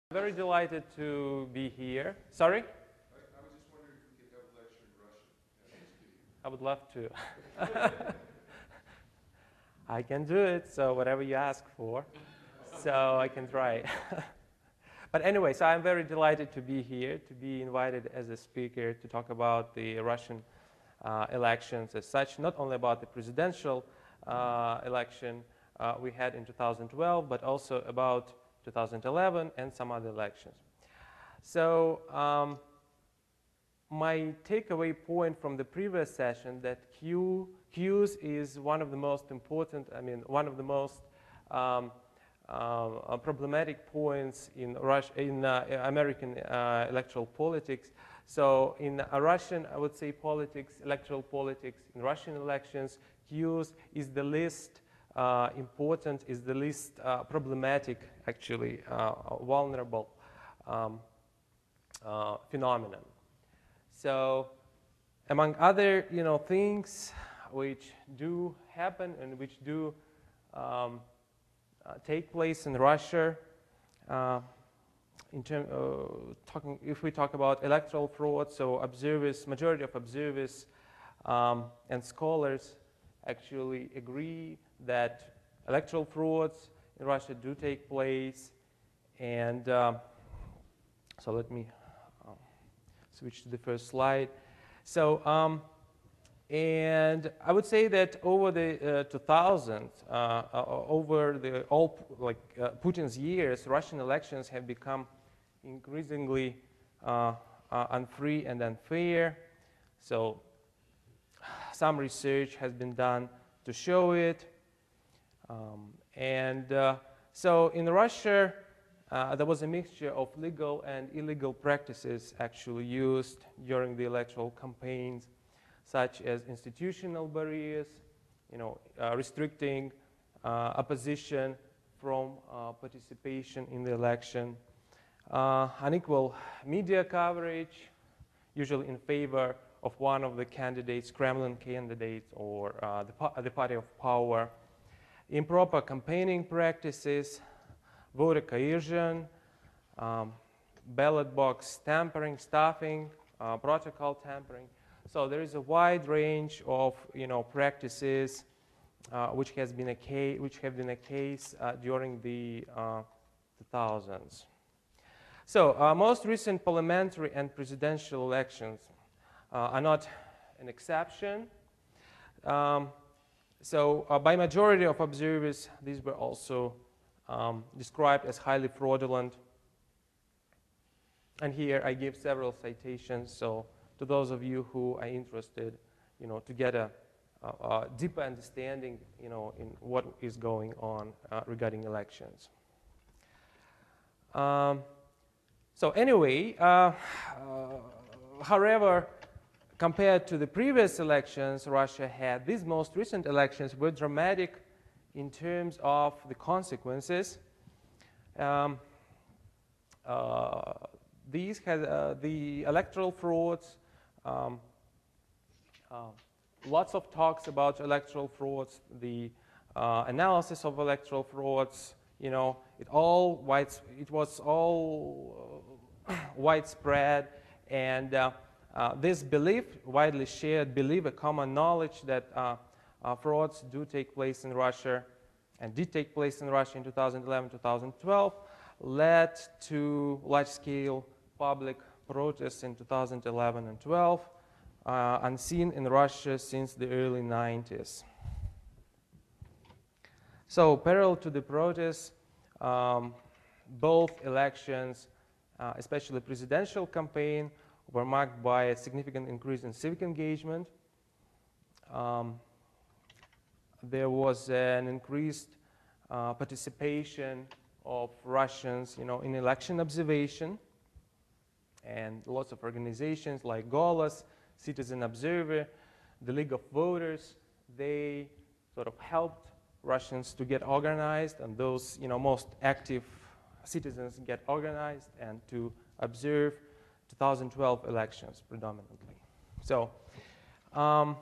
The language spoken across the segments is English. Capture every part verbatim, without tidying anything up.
Very delighted to be here. Sorry? I, I was just wondering if we could have a lecture in Russian. I would love to. I can do it, so whatever you ask for. So I can try. But anyway, so I'm very delighted to be here, to be invited as a speaker to talk about the Russian uh, elections as such, not only about the presidential uh, election uh, we had in two thousand twelve, but also about two thousand eleven and some other elections. So um, my takeaway point from the previous session that Q, Qs is one of the most important, I mean, one of the most um, uh, problematic points in, Russia, in uh, American uh, electoral politics. So in uh, Russian, I would say politics, electoral politics, in Russian elections, Qs is the least Uh, important, is the least uh, problematic, actually, uh, vulnerable um, uh, phenomenon. So, among other, you know, things which do happen and which do um, uh, take place in Russia, uh, in term, uh, talking, if we talk about electoral fraud, so observers, majority of observers um, and scholars actually agree that electoral frauds in Russia do take place. And uh, so let me uh, switch to the first slide. So, um, and I would say that over the uh, two thousands, uh, uh, over the all like uh, Putin's years, Russian elections have become increasingly uh, uh, unfree and unfair. So some research has been done to show it. Um, and uh, so in Russia, uh, there was a mixture of legal and illegal practices actually used during the electoral campaigns, such as institutional barriers, you know, uh, restricting uh, opposition from uh, participation in the election, uh, unequal media coverage, usually in favor of one of the candidates, Kremlin candidates, or uh, the, pa the party of power, improper campaigning practices, voter coercion, um, ballot box tampering, stuffing, uh, protocol tampering. So there is a wide range of, you know, practices uh, which has been a case, which have been a case uh, during the uh, two thousands. So uh, most recent parliamentary and presidential elections uh, are not an exception. Um, So uh, by majority of observers, these were also um, described as highly fraudulent. And here I give several citations. So to those of you who are interested, you know, to get a, a, a deeper understanding, you know, in what is going on uh, regarding elections. Um, so anyway, uh, uh, however, compared to the previous elections Russia had, these most recent elections were dramatic in terms of the consequences. Um, uh, these had uh, the electoral frauds, um, uh, lots of talks about electoral frauds, the uh, analysis of electoral frauds, you know, it all wide, it was all uh, widespread, and uh, Uh, this belief, widely shared belief, a common knowledge that uh, uh, frauds do take place in Russia and did take place in Russia in two thousand eleven, two thousand twelve, led to large-scale public protests in two thousand eleven and twelve, uh, unseen in Russia since the early nineties. So parallel to the protests, um, both elections, uh, especially the presidential campaign, were marked by a significant increase in civic engagement. Um, there was an increased uh, participation of Russians, you know, in election observation, and lots of organizations like Golos, Citizen Observer, the League of Voters, they sort of helped Russians to get organized, and those, you know, most active citizens get organized and to observe two thousand twelve elections predominantly. So, um,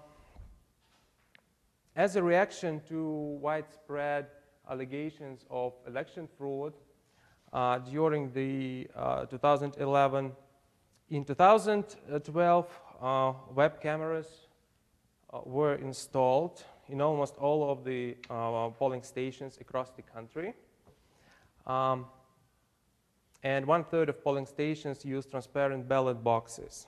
as a reaction to widespread allegations of election fraud, uh, during the uh, two thousand eleven. In two thousand twelve, uh, web cameras uh, were installed in almost all of the uh, polling stations across the country. Um, and one third of polling stations use transparent ballot boxes.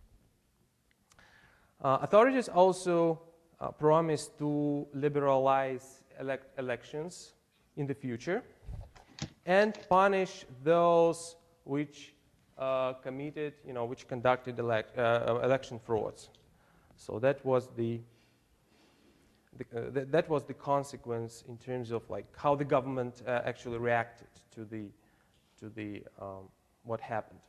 Uh, authorities also uh, promised to liberalize elect elections in the future and punish those which uh, committed, you know, which conducted elect, uh, election frauds. So that was the, the uh, th that was the consequence in terms of like how the government uh, actually reacted to the to the um, what happened.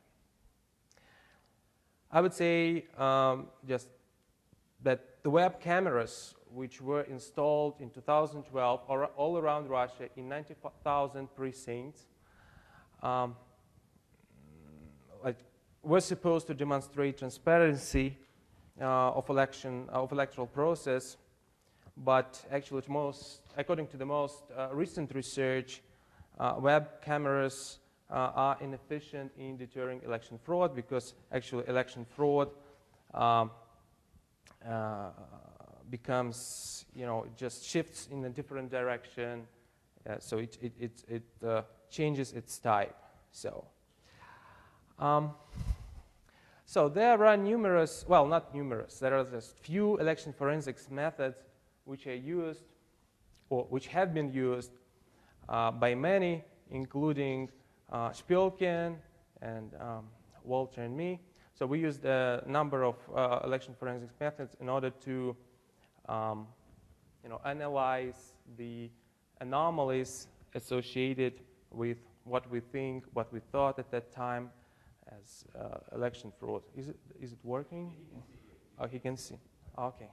I would say um, just that the web cameras which were installed in two thousand twelve all around Russia in ninety thousand precincts um, like, were supposed to demonstrate transparency uh, of election uh, of electoral process, but actually, most, according to the most uh, recent research, uh, web cameras uh, are inefficient in deterring election fraud because actually election fraud um, uh, becomes, you know, it just shifts in a different direction, uh, so it it it, it uh, changes its type. So. Um, so there are numerous, well, not numerous, there are just few election forensics methods which are used, or which have been used uh, by many, including uh, Spilkin and um, Walter and me. So we used a number of uh, election forensics methods in order to, um, you know, analyze the anomalies associated with what we think, what we thought at that time as uh, election fraud. Is it, is it working? Oh, he can see. Okay.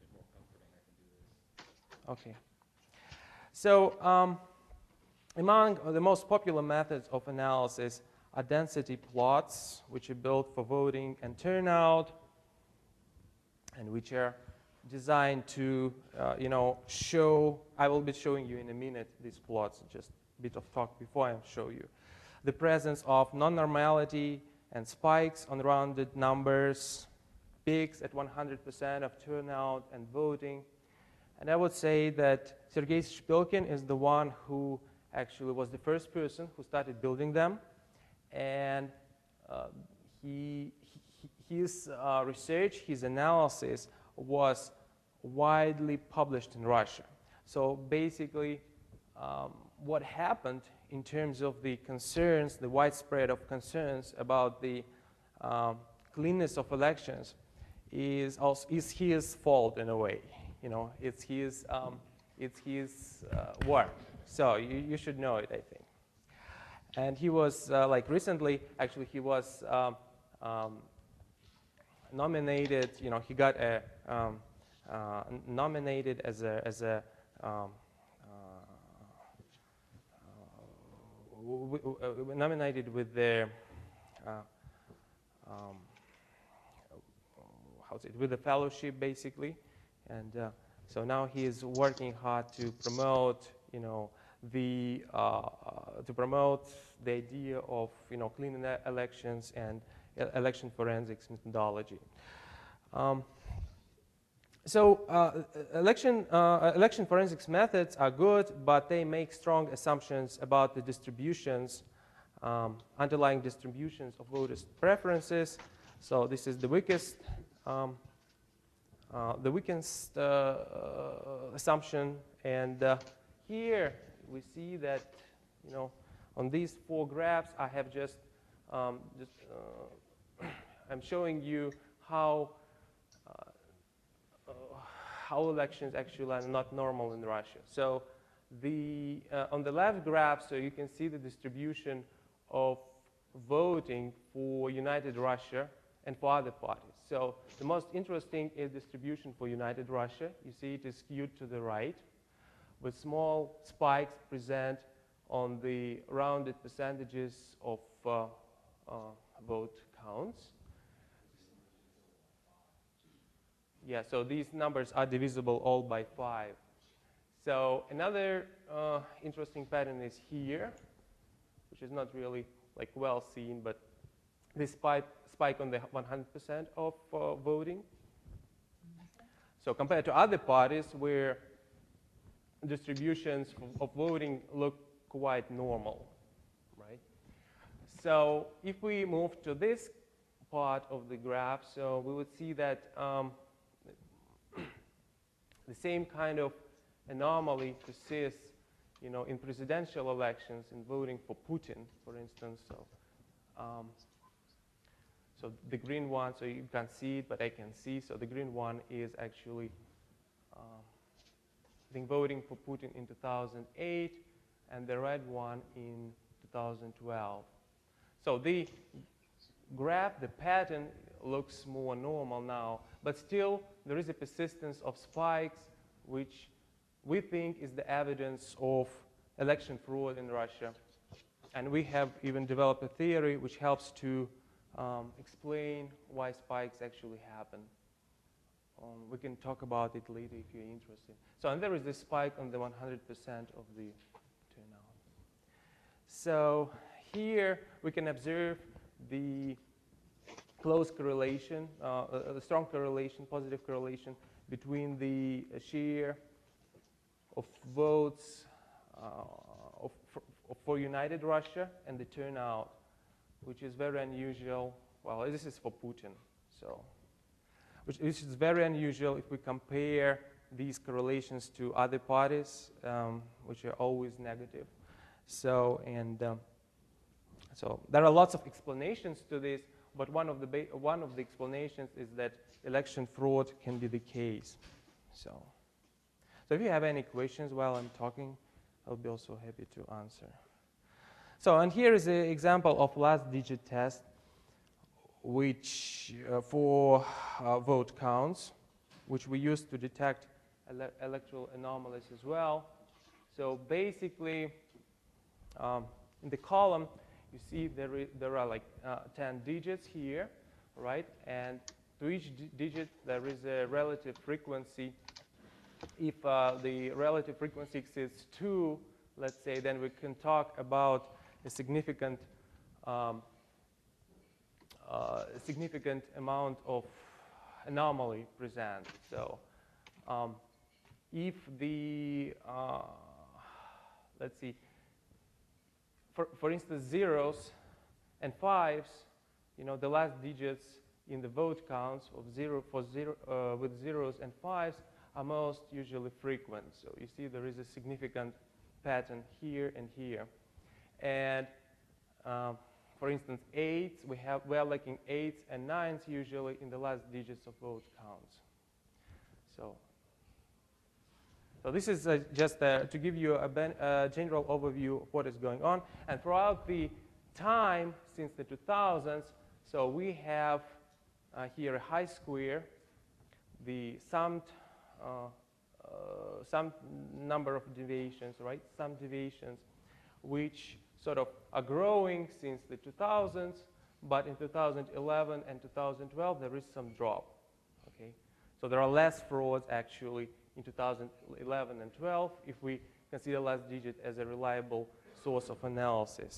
Okay. So um, among the most popular methods of analysis are density plots, which are built for voting and turnout, and which are designed to, uh, you know, show, I will be showing you in a minute these plots, just a bit of talk before I show you, the presence of non-normality and spikes on rounded numbers, peaks at one hundred percent of turnout and voting. And I would say that Sergei Spilkin is the one who actually was the first person who started building them. And uh, he, he, his uh, research, his analysis was widely published in Russia. So basically, um, what happened in terms of the concerns, the widespread of concerns about the um, cleanness of elections is, also, is his fault in a way. You know, it's his, um, it's his uh, work. So you, you should know it, I think. And he was, uh, like recently, actually he was um, um, nominated, you know, he got a, um, uh, nominated as a, as a um, uh, uh, nominated with the, uh, um, how's it, with the fellowship basically. And uh, so now he is working hard to promote, you know, the uh, uh, to promote the idea of, you know, clean elections and election forensics methodology. Um, so uh, election uh, election forensics methods are good, but they make strong assumptions about the distributions, um, underlying distributions of voters' preferences. So this is the weakest. Um, Uh, the weakest uh, uh, assumption, and uh, here we see that, you know, on these four graphs I have just, um, just uh, I'm showing you how uh, uh, how elections actually are not normal in Russia. So the uh, on the left graph, so you can see the distribution of voting for United Russia and for other parties. So the most interesting is distribution for United Russia. You see it is skewed to the right, with small spikes present on the rounded percentages of uh, uh, vote counts. Yeah, so these numbers are divisible all by five. So another uh, interesting pattern is here. which is not really like well seen, but this spike, spike on the one hundred percent of uh, voting. So compared to other parties where distributions of voting look quite normal, right? So if we move to this part of the graph, so we would see that um, the same kind of anomaly persists, you know, in presidential elections, in voting for Putin, for instance. So, um, so the green one, so you can't see it, but I can see. So the green one is actually, um, I think, voting for Putin in two thousand eight, and the red one in two thousand twelve. So the graph, the pattern looks more normal now, but still there is a persistence of spikes, which we think is the evidence of election fraud in Russia. And we have even developed a theory which helps to um, explain why spikes actually happen. Um, we can talk about it later if you're interested. So, and there is this spike on the one hundred percent of the turnout. So here we can observe the close correlation, uh, a strong correlation, positive correlation between the share of votes uh, of, for, for United Russia and the turnout, which is very unusual. Well, this is for Putin, so which, which is very unusual if we compare these correlations to other parties, um, which are always negative. So and um, so there are lots of explanations to this, but one of the ba one of the explanations is that election fraud can be the case. So, so if you have any questions while I'm talking, I'll be also happy to answer. So, and here is an example of last digit test, which uh, for uh, vote counts, which we use to detect ele electoral anomalies as well. So basically, um, in the column, you see there, there are like uh, ten digits here, right? And to each digit, there is a relative frequency. If uh, the relative frequency exceeds two, let's say, then we can talk about a significant, um, uh, significant amount of anomaly present. So um, if the, uh, let's see, For, for instance, zeros and fives, you know, the last digits in the vote counts of zero for zero uh, with zeros and fives are most usually frequent. So you see there is a significant pattern here and here. And um, for instance, eights, we have we are lacking eights and nines usually in the last digits of vote counts. So. So this is uh, just uh, to give you a ben, uh, general overview of what is going on. And throughout the time since the two thousands, so we have uh, here a high square, the summed, uh, uh, some number of deviations, right? Some deviations, which sort of are growing since the two thousands, but in two thousand eleven and two thousand twelve, there is some drop, okay? So there are less frauds actually in two thousand eleven and twelve, if we consider last digit as a reliable source of analysis.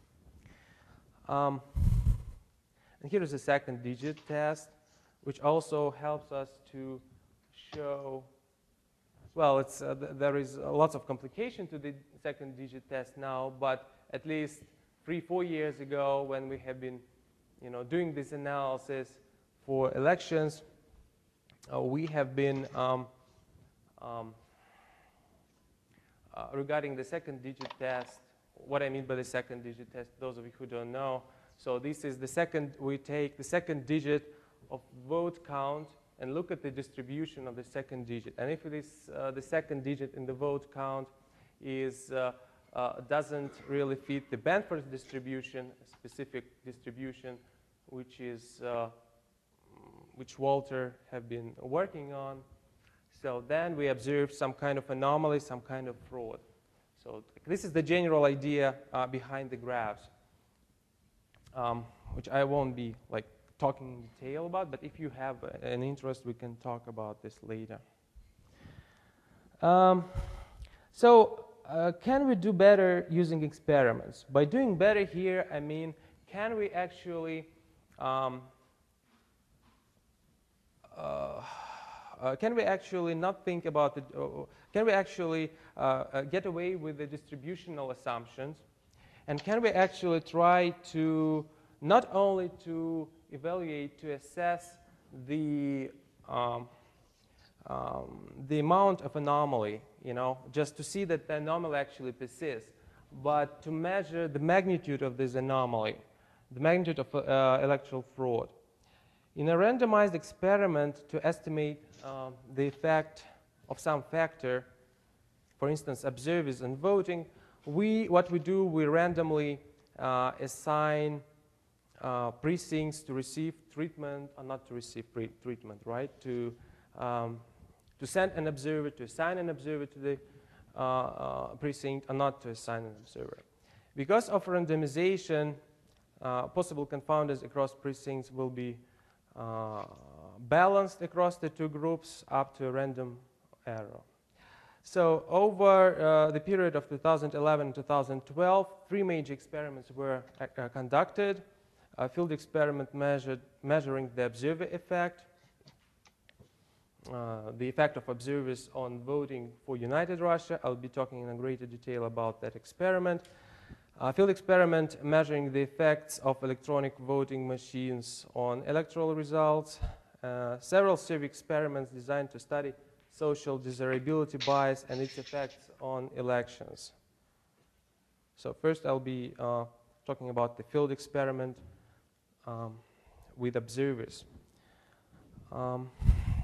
Um, and here is a second digit test, which also helps us to show, well, it's, uh, th there is uh, lots of complication to the second digit test now, but at least three, four years ago, when we have been, you know, doing this analysis for elections, uh, we have been um, Um, uh, regarding the second digit test, what I mean by the second digit test, those of you who don't know, so this is the second, we take the second digit of vote count and look at the distribution of the second digit. And if it is uh, the second digit in the vote count is, uh, uh, doesn't really fit the Benford's distribution, a specific distribution, which is, uh, which Walter have been working on, so then we observe some kind of anomaly, some kind of fraud. So this is the general idea uh, behind the graphs, um, which I won't be like talking in detail about, but if you have an interest, we can talk about this later. Um, so uh, can we do better using experiments? By doing better here, I mean, can we actually um, uh, uh, can we actually not think about it? Uh, can we actually uh, uh, get away with the distributional assumptions? And can we actually try to not only to evaluate, to assess the um, um, the amount of anomaly, you know, just to see that the anomaly actually persists, but to measure the magnitude of this anomaly, the magnitude of uh, electoral fraud. In a randomized experiment, to estimate uh, the effect of some factor, for instance, observers and voting, we, what we do, we randomly uh, assign uh, precincts to receive treatment or not to receive treatment, right? To, um, to send an observer, to assign an observer to the uh, uh, precinct or not to assign an observer. Because of randomization, uh, possible confounders across precincts will be uh, balanced across the two groups up to a random error. So over uh, the period of two thousand eleven and two thousand twelve, three major experiments were uh, conducted. A field experiment measured, measuring the observer effect, uh, the effect of observers on voting for United Russia. I'll be talking in greater detail about that experiment. A field experiment measuring the effects of electronic voting machines on electoral results. Uh, several survey experiments designed to study social desirability bias and its effects on elections. So first I'll be uh, talking about the field experiment um, with observers. Um,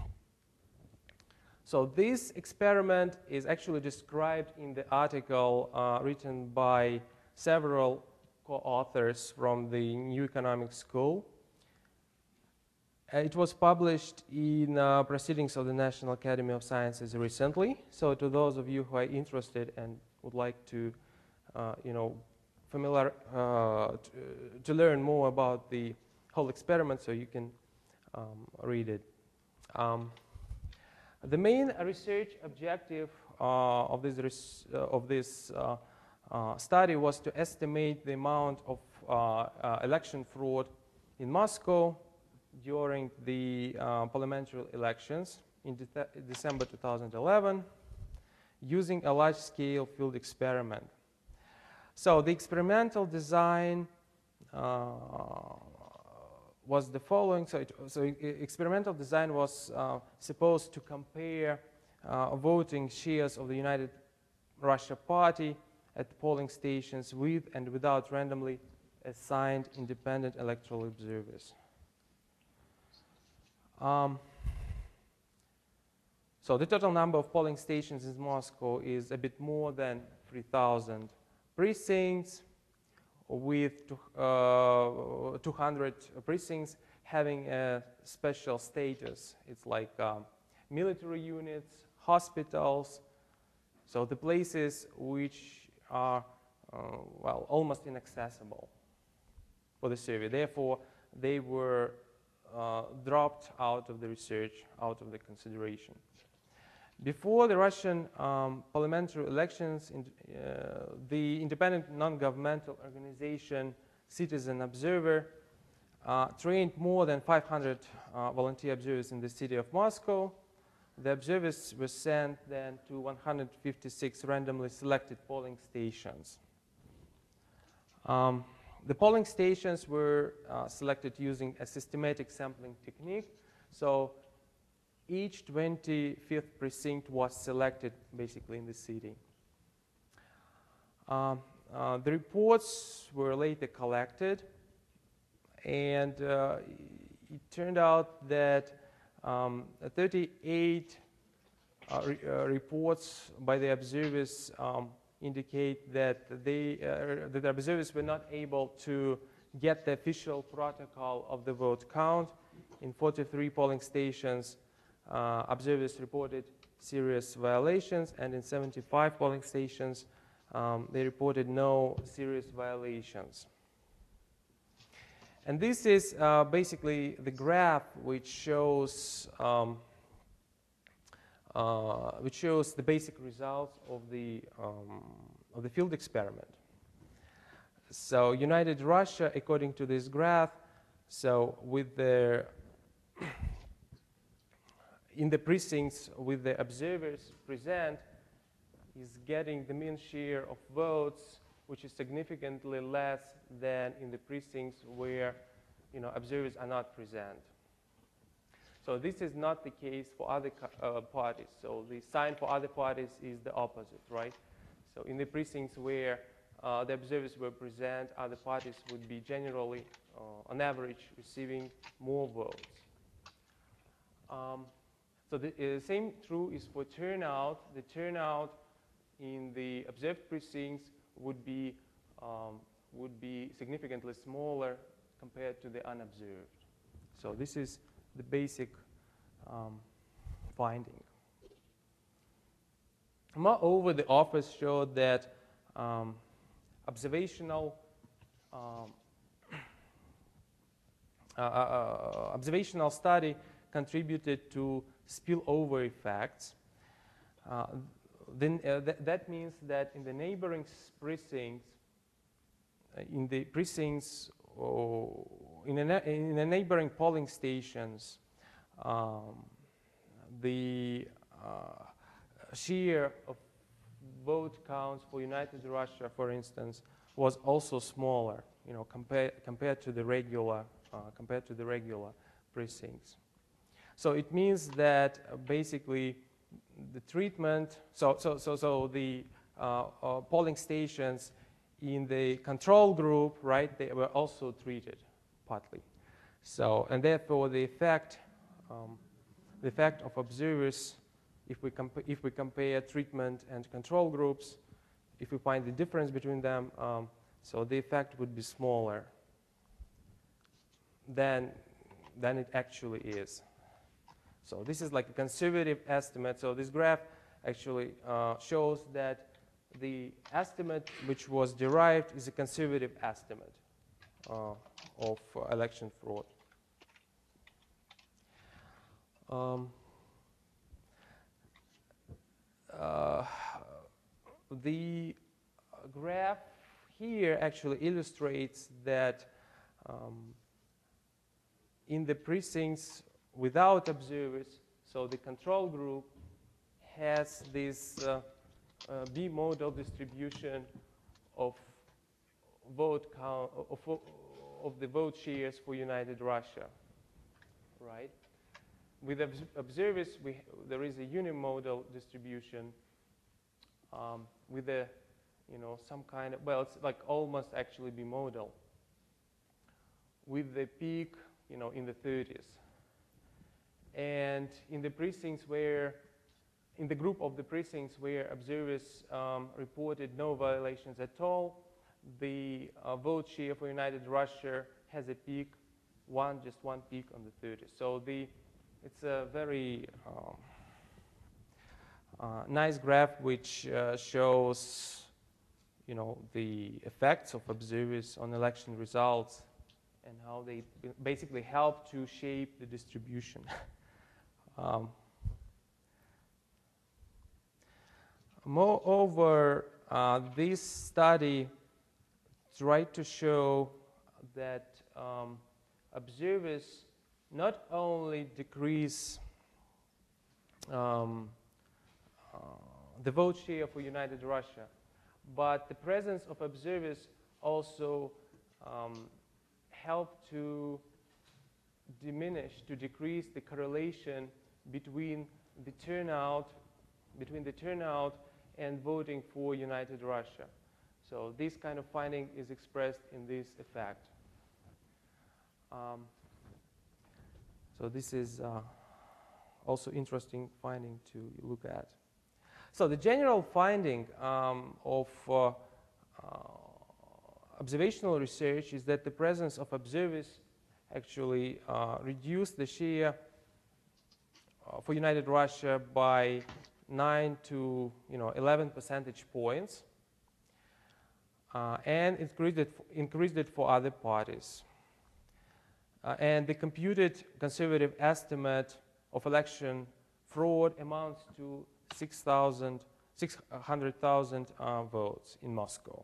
so this experiment is actually described in the article uh, written by several co-authors from the New Economic School. Uh, it was published in uh, Proceedings of the National Academy of Sciences recently. So to those of you who are interested and would like to, uh, you know, familiar, uh, to, to learn more about the whole experiment, so you can um, read it. Um, the main research objective uh, of this, res uh, of this uh, uh, study was to estimate the amount of uh, uh, election fraud in Moscow during the uh, parliamentary elections in de December two thousand eleven using a large-scale field experiment. So the experimental design uh, was the following. So, it, so experimental design was uh, supposed to compare uh, voting shares of the United Russia Party at polling stations with and without randomly assigned independent electoral observers. Um, so the total number of polling stations in Moscow is a bit more than three thousand precincts, with two, uh, two hundred precincts having a special status. It's like um, military units, hospitals, so the places which are, uh, well, almost inaccessible for the survey. Therefore, they were uh, dropped out of the research, out of the consideration. Before the Russian um, parliamentary elections, in, uh, the independent non-governmental organization Citizen Observer uh, trained more than five hundred uh, volunteer observers in the city of Moscow. The observers were sent then to one hundred fifty-six randomly selected polling stations. Um, the polling stations were uh, selected using a systematic sampling technique. So each twenty-fifth precinct was selected basically in the city. Um, uh, the reports were later collected, and uh, it turned out that um, thirty-eight uh, re uh, reports by the observers um, indicate that they, uh, that the observers were not able to get the official protocol of the vote count. In forty-three polling stations, Uh, observers reported serious violations, and in seventy-five polling stations, um, they reported no serious violations. And this is uh, basically the graph which shows um, uh, which shows the basic results of the, um, of the field experiment. So United Russia, according to this graph, so with the in the precincts with the observers present, is getting the mean share of votes, which is significantly less than in the precincts where, you know, observers are not present. So this is not the case for other uh, parties. So the sign for other parties is the opposite, right? So in the precincts where uh, the observers were present, other parties would be generally, uh, on average, receiving more votes. Um, so the uh, same true is for turnout. The turnout in the observed precincts would be um, would be significantly smaller compared to the unobserved. So this is the basic um, finding. Moreover, the authors showed that um, observational um, uh, uh, observational study contributed to spillover effects. Uh, then uh, th that means that in the neighboring precincts, uh, in the precincts, or in, a in the neighboring polling stations, um, the uh, share of vote counts for United Russia, for instance, was also smaller, you know, compared compared to the regular uh, compared to the regular precincts. So it means that uh, basically the treatment, so so so so the uh, uh, polling stations in the control group, right, they were also treated partly. So and therefore the effect, um, the effect of observers, if we compa if we compare treatment and control groups, if we find the difference between them, um, so the effect would be smaller than than it actually is. So this is like a conservative estimate. So this graph actually uh, shows that the estimate which was derived is a conservative estimate uh, of uh, election fraud. Um, uh, the graph here actually illustrates that um, in the precincts without observers, so the control group has this uh, uh, bimodal distribution of vote count of, of the vote shares for United Russia, right? With obs observers, we, there is a unimodal distribution um, with a, you know, some kind of, well, it's like almost actually bimodal, with the peak, you know, in the thirties. And in the precincts where, in the group of the precincts where observers um, reported no violations at all, the uh, vote share for United Russia has a peak, one, just one peak on the thirties. So the, it's a very um, uh, nice graph which uh, shows, you know, the effects of observers on election results and how they basically help to shape the distribution. Um, moreover, uh, this study tried to show that um, observers not only decrease um, uh, the vote share for United Russia, but the presence of observers also um, help to diminish, to decrease the correlation between the turnout, between the turnout and voting for United Russia. So this kind of finding is expressed in this effect. Um, so this is uh, also interesting finding to look at. So the general finding um, of uh, uh, observational research is that the presence of observers actually uh, reduced the share uh, for United Russia by nine to you know eleven percentage points, uh, and increased it, increased it for other parties. Uh, and the computed conservative estimate of election fraud amounts to six hundred thousand uh, votes in Moscow.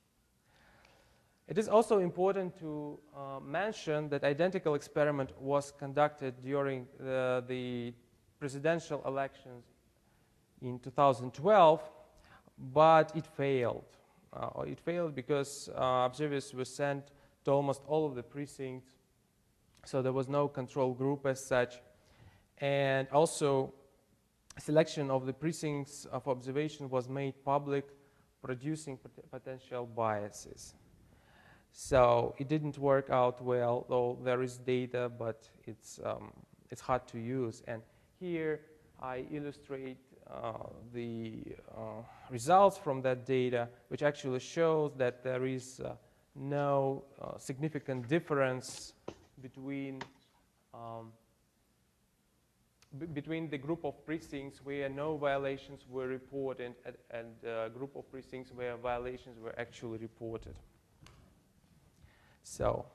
It is also important to uh, mention that identical experiment was conducted during the, the presidential elections in two thousand twelve, but it failed. Uh, it failed because uh, observers were sent to almost all of the precincts, so there was no control group as such, and also selection of the precincts of observation was made public, producing pot- potential biases. So it didn't work out well, though there is data, but it's, um, it's hard to use. And here I illustrate uh, the uh, results from that data, which actually shows that there is uh, no uh, significant difference between um, b- between the group of precincts where no violations were reported and, and a group of precincts where violations were actually reported. So,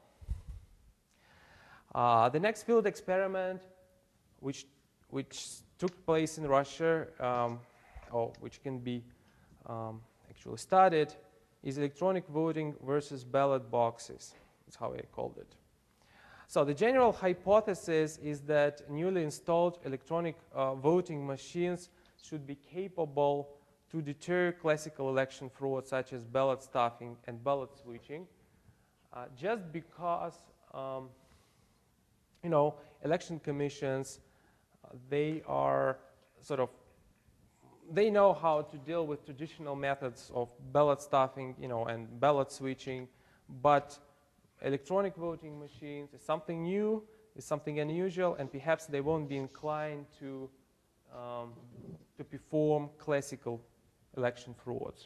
uh, the next field experiment, which which took place in Russia, um, or which can be um, actually studied, is electronic voting versus ballot boxes. That's how I called it. So the general hypothesis is that newly installed electronic uh, voting machines should be capable to deter classical election fraud, such as ballot stuffing and ballot switching. Uh, just because, um, you know, election commissions, uh, they are sort of, they know how to deal with traditional methods of ballot stuffing, you know, and ballot switching, but electronic voting machines is something new, is something unusual, and perhaps they won't be inclined to, um, to perform classical election frauds.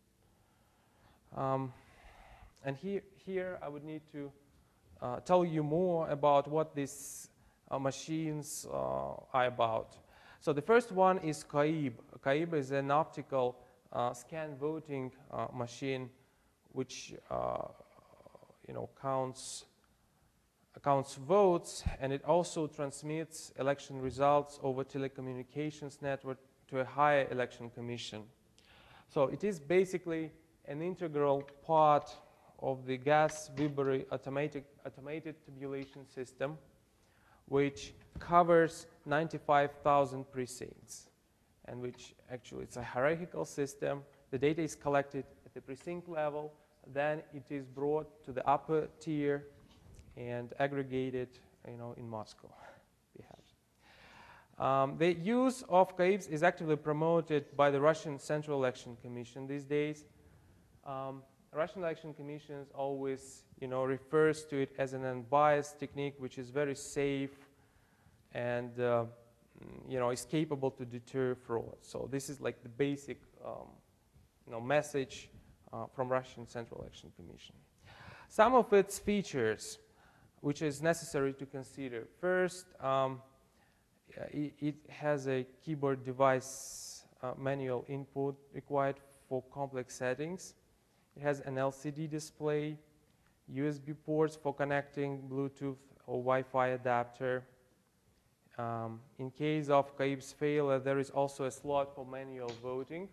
Um, And here, here I would need to uh, tell you more about what these uh, machines uh, are about. So the first one is CAIB. CAIB is an optical uh, scan voting uh, machine which uh, you know, counts, counts votes, and it also transmits election results over telecommunications network to a higher election commission. So it is basically an integral part of the Gas-Wybory automatic, automated tabulation system, which covers ninety-five thousand precincts, and which actually it's a hierarchical system. The data is collected at the precinct level, then it is brought to the upper tier and aggregated, you know, in Moscow, perhaps. Um, the use of CAIBs is actively promoted by the Russian Central Election Commission these days. Um, Russian election commissions always, you know, refers to it as an unbiased technique, which is very safe and, uh, you know, is capable to deter fraud. So this is like the basic, um, you know, message uh, from Russian Central Election Commission. Some of its features, which is necessary to consider. First, um, it, it has a keyboard device uh, manual input required for complex settings. It has an L C D display, U S B ports for connecting Bluetooth or Wi-Fi adapter. Um, in case of CAIB's failure, there is also a slot for manual voting.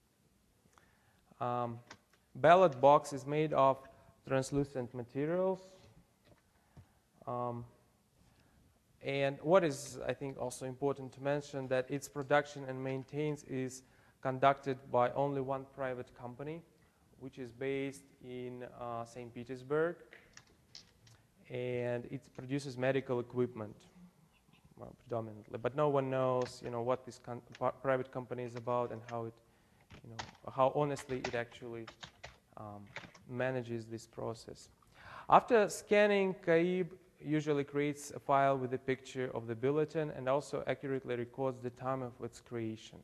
Um, ballot box is made of translucent materials. Um, and what is, I think, also important to mention, that its production and maintenance is conducted by only one private company, which is based in uh, Saint Petersburg, and it produces medical equipment uh, predominantly. But no one knows, you know, what this con private company is about and how it, you know, how honestly it actually um, manages this process. After scanning, CAIB usually creates a file with a picture of the bulletin and also accurately records the time of its creation.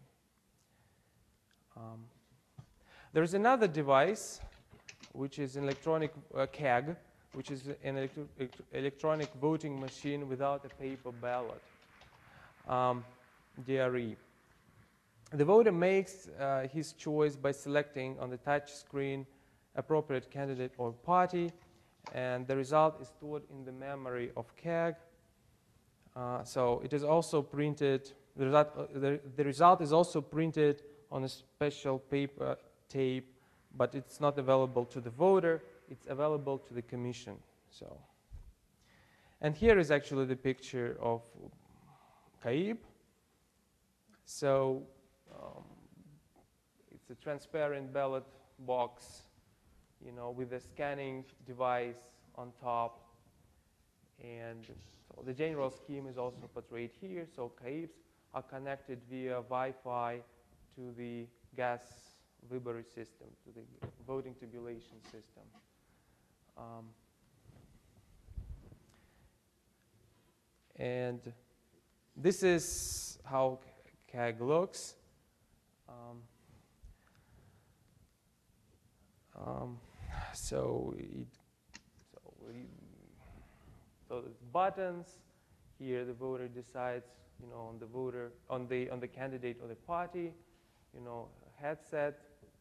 Um, There is another device, which is an electronic uh, C A G, which is an electro electronic voting machine without a paper ballot, um, D R E. The voter makes uh, his choice by selecting on the touch screen appropriate candidate or party, and the result is stored in the memory of C A G. Uh, so it is also printed the result, uh, the, the result is also printed on a special paper tape, but it's not available to the voter, it's available to the commission. So, and here is actually the picture of CAIB. So um, it's a transparent ballot box, you know, with a scanning device on top. And so the general scheme is also portrayed here. So CAIBs are connected via Wi-Fi to the gas library system, to the voting tabulation system. Um, and this is how C A G looks. Um, um, so it, so we, so it's buttons. Here the voter decides, you know, on the voter, on the on the candidate or the party, you know, headset.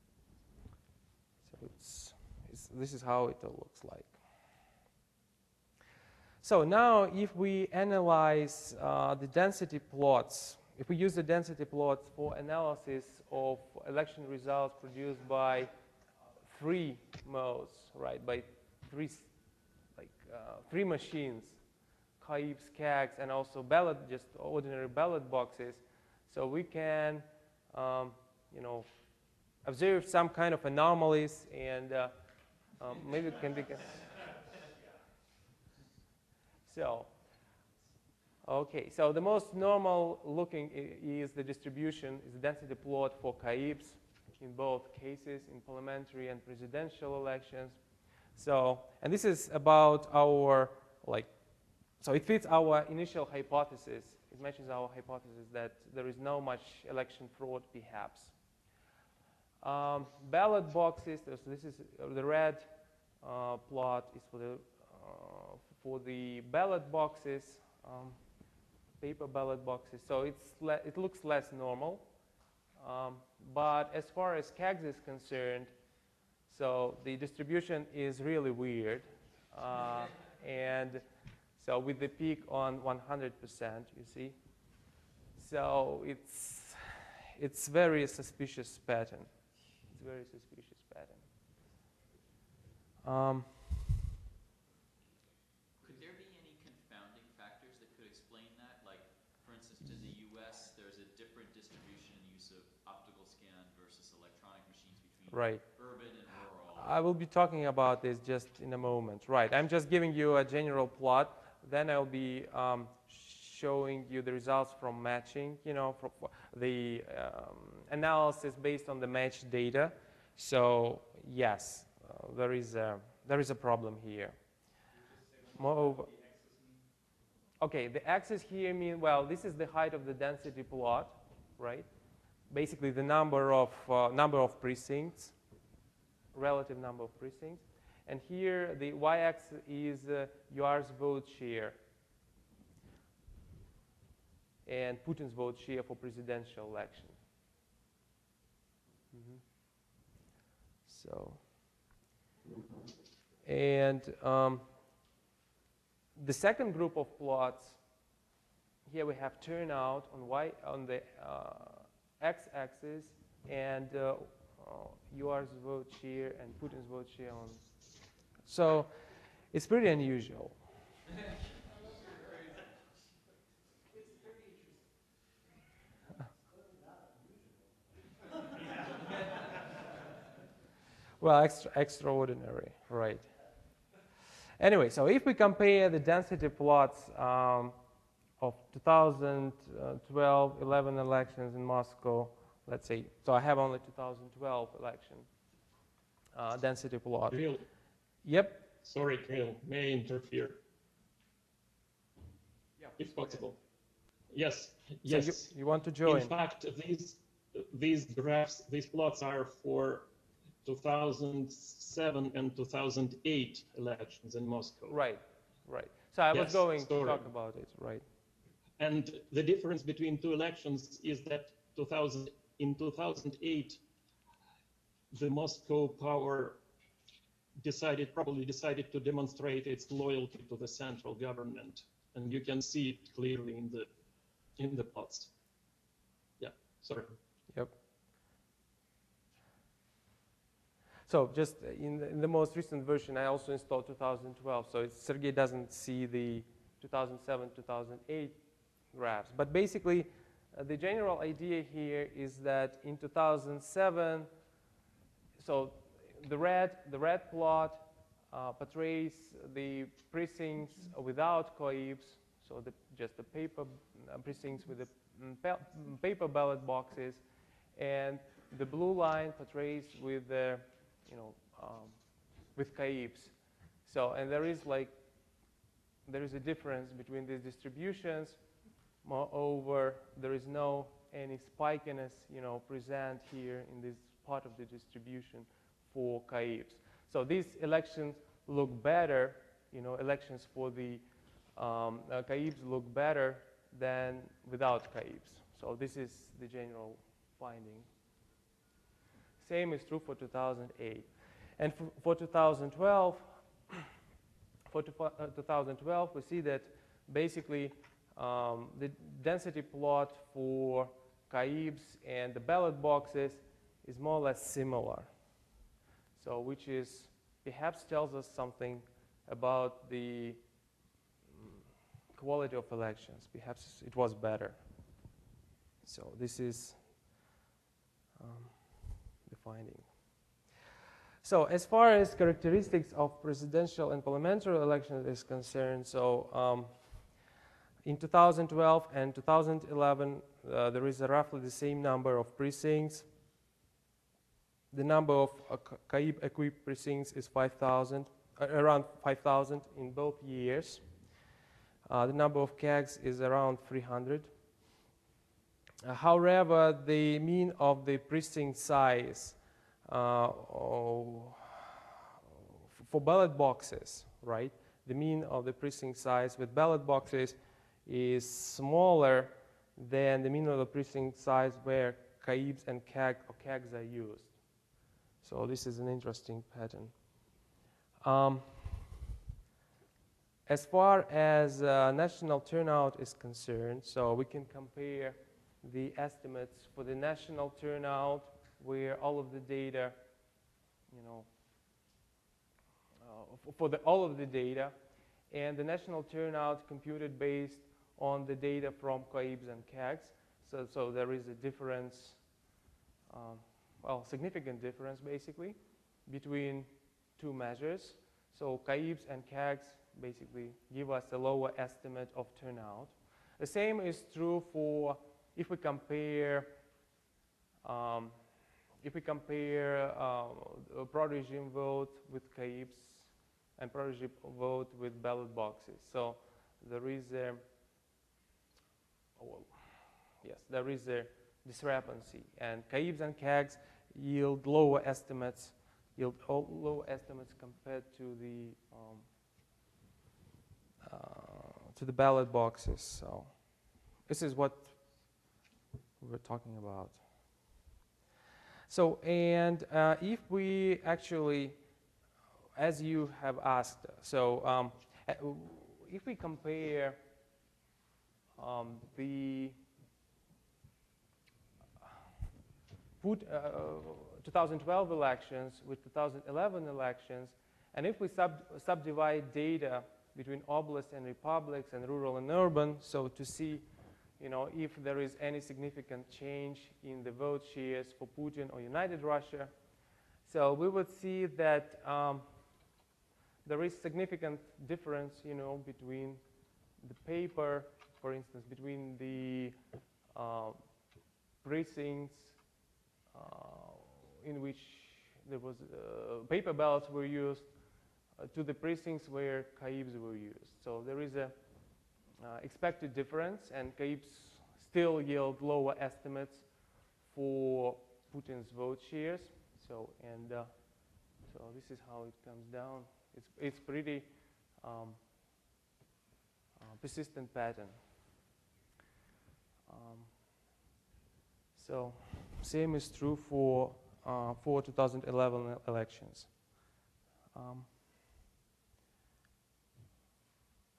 So it's, it's this is how it all looks like. So now, if we analyze uh, the density plots, if we use the density plots for analysis of election results produced by three modes, right, by three, like uh, three machines, CAIBs, C A Gs, and also ballot, just ordinary ballot boxes, so we can, um, you know, observe some kind of anomalies, and uh, um, maybe it can be. So, okay, so the most normal looking is the distribution, is the density plot for CAIBs in both cases, in parliamentary and presidential elections. So, and this is about our, like, so it fits our initial hypothesis. It matches our hypothesis that there is no much election fraud, perhaps. Um, ballot boxes, so this is uh, the red uh, plot is for the uh, for the ballot boxes, um, paper ballot boxes. So it's it looks less normal. Um, but as far as C A Gs is concerned, so the distribution is really weird. Uh, and so with the peak on one hundred percent, you see. So it's, it's very suspicious pattern. It's very suspicious pattern. Um, Could there be any confounding factors that could explain that? Like, for instance, in the U S, there's a different distribution and use of optical scan versus electronic machines between right. urban and rural. I will be talking about this just in a moment. Right. I'm just giving you a general plot. Then I'll be um, showing you the results from matching, you know, from the um, analysis based on the matched data. So yes, uh, there is a there is a problem here. Moreover, okay, the axis here mean well, this is the height of the density plot, right? Basically, the number of uh, number of precincts, relative number of precincts, and here the y-axis is uh, U R's vote share and Putin's vote share for presidential election. Mm-hmm. So, and um, the second group of plots, here we have turnout on y on the uh, x-axis and uh, uh, U R's vote share and Putin's vote share on. So, it's pretty unusual. Well, extra, extraordinary, right. Anyway, so if we compare the density plots um, of two thousand twelve, eleven elections in Moscow, let's say, so I have only two thousand twelve election uh, density plot. Kirill. Yep. Sorry, Kirill, may I interfere? Yeah, if possible. Yes, so yes. you, you want to join? In fact, these, these graphs, these plots are for two thousand seven and two thousand eight elections in Moscow. Right, right. So I was Yes, going sorry. to talk about it, right. And the difference between two elections is that two thousand, in two thousand eight, the Moscow power decided, probably decided to demonstrate its loyalty to the central government. And you can see it clearly in the, in the plots. Sorry. Yep. So just in the, in the most recent version, I also installed two thousand twelve. So it's, Sergey doesn't see the two thousand seven, two thousand eight graphs. But basically, uh, the general idea here is that in two thousand seven, so the red, the red plot uh, portrays the precincts without coibs, so the, just the paper uh, precincts with the mm, pa mm, paper ballot boxes, and the blue line portrays with the, you know, um, with coibs. So, and there is like, there is a difference between these distributions. Moreover, there is no any spikiness, you know, present here in this part of the distribution for coibs. So these elections look better, you know, elections for the um, uh, coibs look better than without coibs. So this is the general finding. Same is true for two thousand eight. And for, for two thousand twelve, for two, uh, two thousand twelve, we see that basically um, the density plot for coibs and the ballot boxes is more or less similar. So which is perhaps tells us something about the mm, quality of elections. Perhaps it was better. So this is um, the finding. So as far as characteristics of presidential and parliamentary elections is concerned, so um, in two thousand twelve and two thousand eleven, uh, there is a roughly the same number of precincts. The number of uh, coib equipped precincts is five thousand, uh, around five thousand in both years. Uh, the number of C A Gs is around three hundred. Uh, however, the mean of the precinct size uh, oh, for ballot boxes, right? The mean of the precinct size with ballot boxes is smaller than the mean of the precinct size where coibs and C A G or C A Gs are used. So this is an interesting pattern. Um, as far as uh, national turnout is concerned, so we can compare the estimates for the national turnout where all of the data, you know, uh, for the, all of the data, and the national turnout computed based on the data from coibs and C A Gs. So, so there is a difference, um, well, significant difference basically between two measures. So coibs and C A Gs basically give us a lower estimate of turnout. The same is true for if we compare um, if we compare uh, a pro-regime vote with coibs and pro-regime vote with ballot boxes. So there is a oh, yes, there is a discrepancy, and coibs and C A Gs yield lower estimates, yield lower estimates compared to the um, uh, to the ballot boxes. So this is what we're talking about. So, and uh, if we actually, as you have asked, so um, if we compare um, the put, uh, two thousand twelve elections with two thousand eleven elections, and if we sub subdivide data between oblasts and republics and rural and urban, so to see, you know, if there is any significant change in the vote shares for Putin or United Russia, so we would see that um, there is significant difference, you know, between the paper, for instance, between the uh, precincts uh, in which there was uh, paper ballots were used uh, to the precincts where coibs were used. So there is a Uh, expected difference, and coibs still yield lower estimates for Putin's vote shares. So, and uh, so this is how it comes down. It's it's pretty um, uh, persistent pattern. Um, so, same is true for uh, for two thousand eleven elections. Um,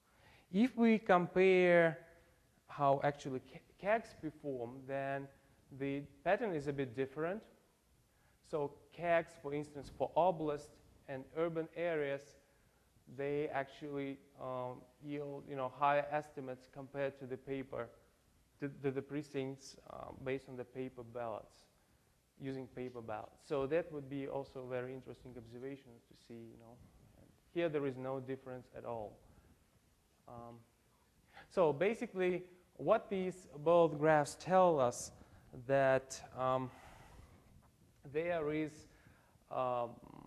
If we compare how actually C A Gs perform, then the pattern is a bit different. So K A Gs, for instance, for oblast and urban areas, they actually um, yield, you know, higher estimates compared to the paper, to, to the precincts um, based on the paper ballots, using paper ballots. So that would be also very interesting observation to see, you know. And here there is no difference at all. Um, so basically, what these both graphs tell us that um, there is um,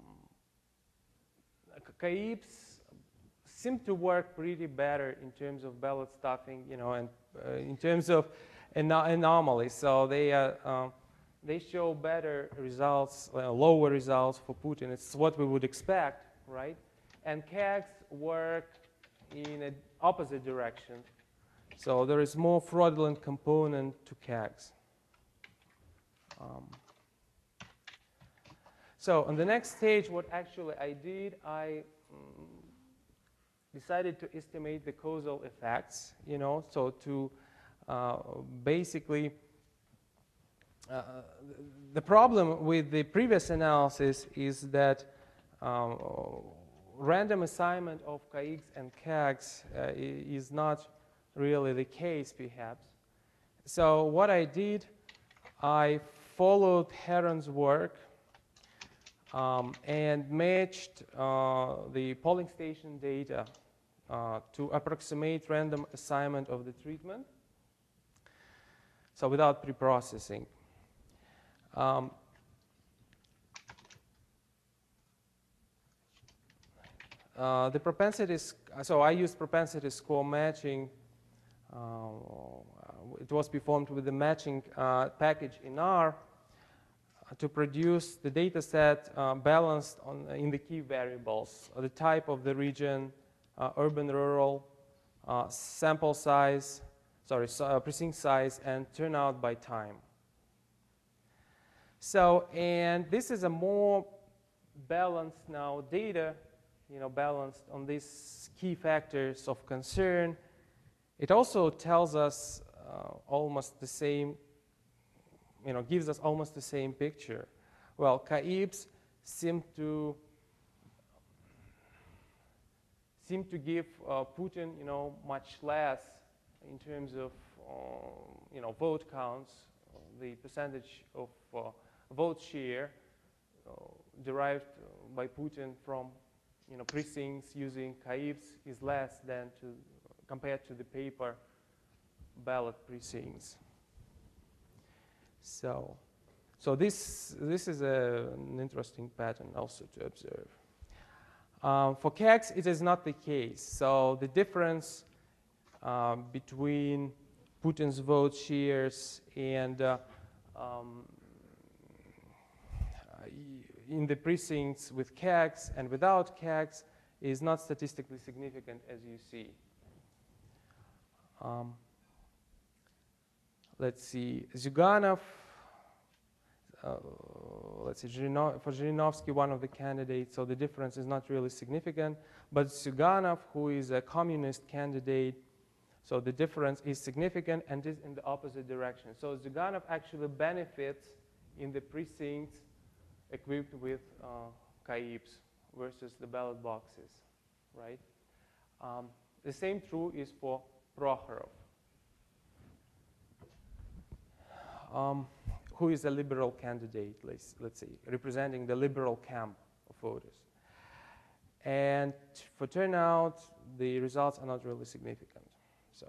K I B S seem to work pretty better in terms of ballot stuffing, you know, and uh, in terms of an anomalies. So they uh, uh, they show better results, uh, lower results for Putin. It's what we would expect, right? And K A Gs work in an opposite direction. So there is more fraudulent component to K A Gs. Um, so on the next stage, what actually I did, I um, decided to estimate the causal effects, you know, so to uh, basically, uh, the problem with the previous analysis is that um, random assignment of K I Gs and K A Gs uh, is not really the case, perhaps. So what I did, I followed Heron's work um, and matched uh, the polling station data uh, to approximate random assignment of the treatment, so without pre-processing. Um, uh, the propensity, so I used propensity score matching. Uh, it was performed with the matching uh, package in R uh, to produce the data set uh, balanced on, in the key variables, uh, the type of the region, uh, urban, rural, uh, sample size, sorry, so, uh, precinct size, and turnout by time. So, and this is a more balanced now data, you know, balanced on these key factors of concern. It also tells us uh, almost the same, you know, gives us almost the same picture. Well, K I B S seem to seem to give uh, Putin, you know, much less in terms of, um, you know, vote counts, uh, the percentage of uh, vote share uh, derived by Putin from, you know, precincts using K I B S is less than to compared to the paper ballot precincts. So, so this this is a, an interesting pattern also to observe. Um, for K A Gs, it is not the case. So the difference um, between Putin's vote shares and uh, um, in the precincts with K A Gs and without K A Gs is not statistically significant, as you see. Um, let's see, Zyuganov, uh, let's see, Zhirino, for Zhirinovsky, one of the candidates, so the difference is not really significant. But Zyuganov, who is a communist candidate, so the difference is significant and is in the opposite direction. So Zyuganov actually benefits in the precincts equipped with uh, K I B S versus the ballot boxes, right? Um, the same true is for Prokhorov, um, who is a liberal candidate, let's, let's say, representing the liberal camp of voters. And for turnout, the results are not really significant. So,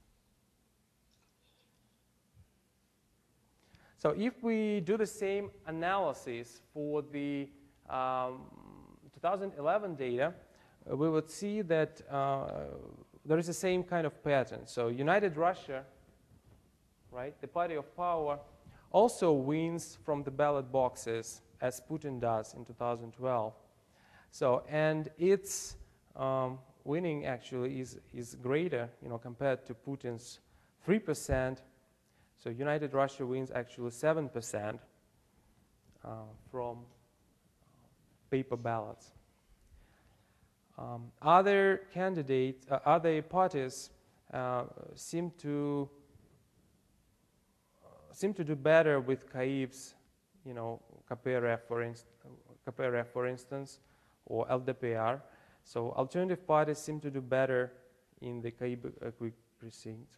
so if we do the same analysis for the um, two thousand eleven data, uh, we would see that uh, there is the same kind of pattern. So United Russia, right, the party of power, also wins from the ballot boxes as Putin does in two thousand twelve. So, and its um, winning actually is, is greater, you know, compared to Putin's three percent. So United Russia wins actually seven percent uh, from paper ballots. Um, other candidates, uh, other parties uh, seem to seem to do better with CAIBs, you know, CAPEREF for, inst CAPEREF for instance, or L D P R. So alternative parties seem to do better in the CAIB-equipped precinct.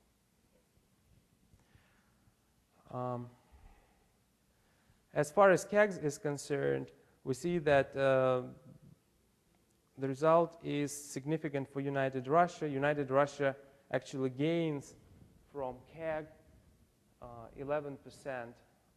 Um, as far as C A G S is concerned, we see that uh, the result is significant for United Russia. United Russia actually gains from C A G uh, eleven percent,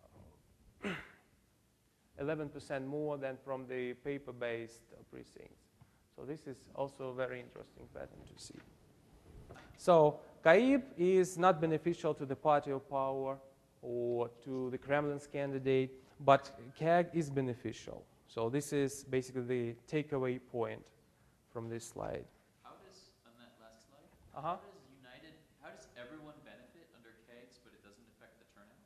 eleven percent more than from the paper-based uh, precincts. So this is also a very interesting pattern to see. So CAIB is not beneficial to the party of power or to the Kremlin's candidate, but C A G is beneficial. So this is basically the takeaway point from this slide. How does, on that last slide, Uh-huh. how does United, how does everyone benefit under C A G S, but it doesn't affect the turnout?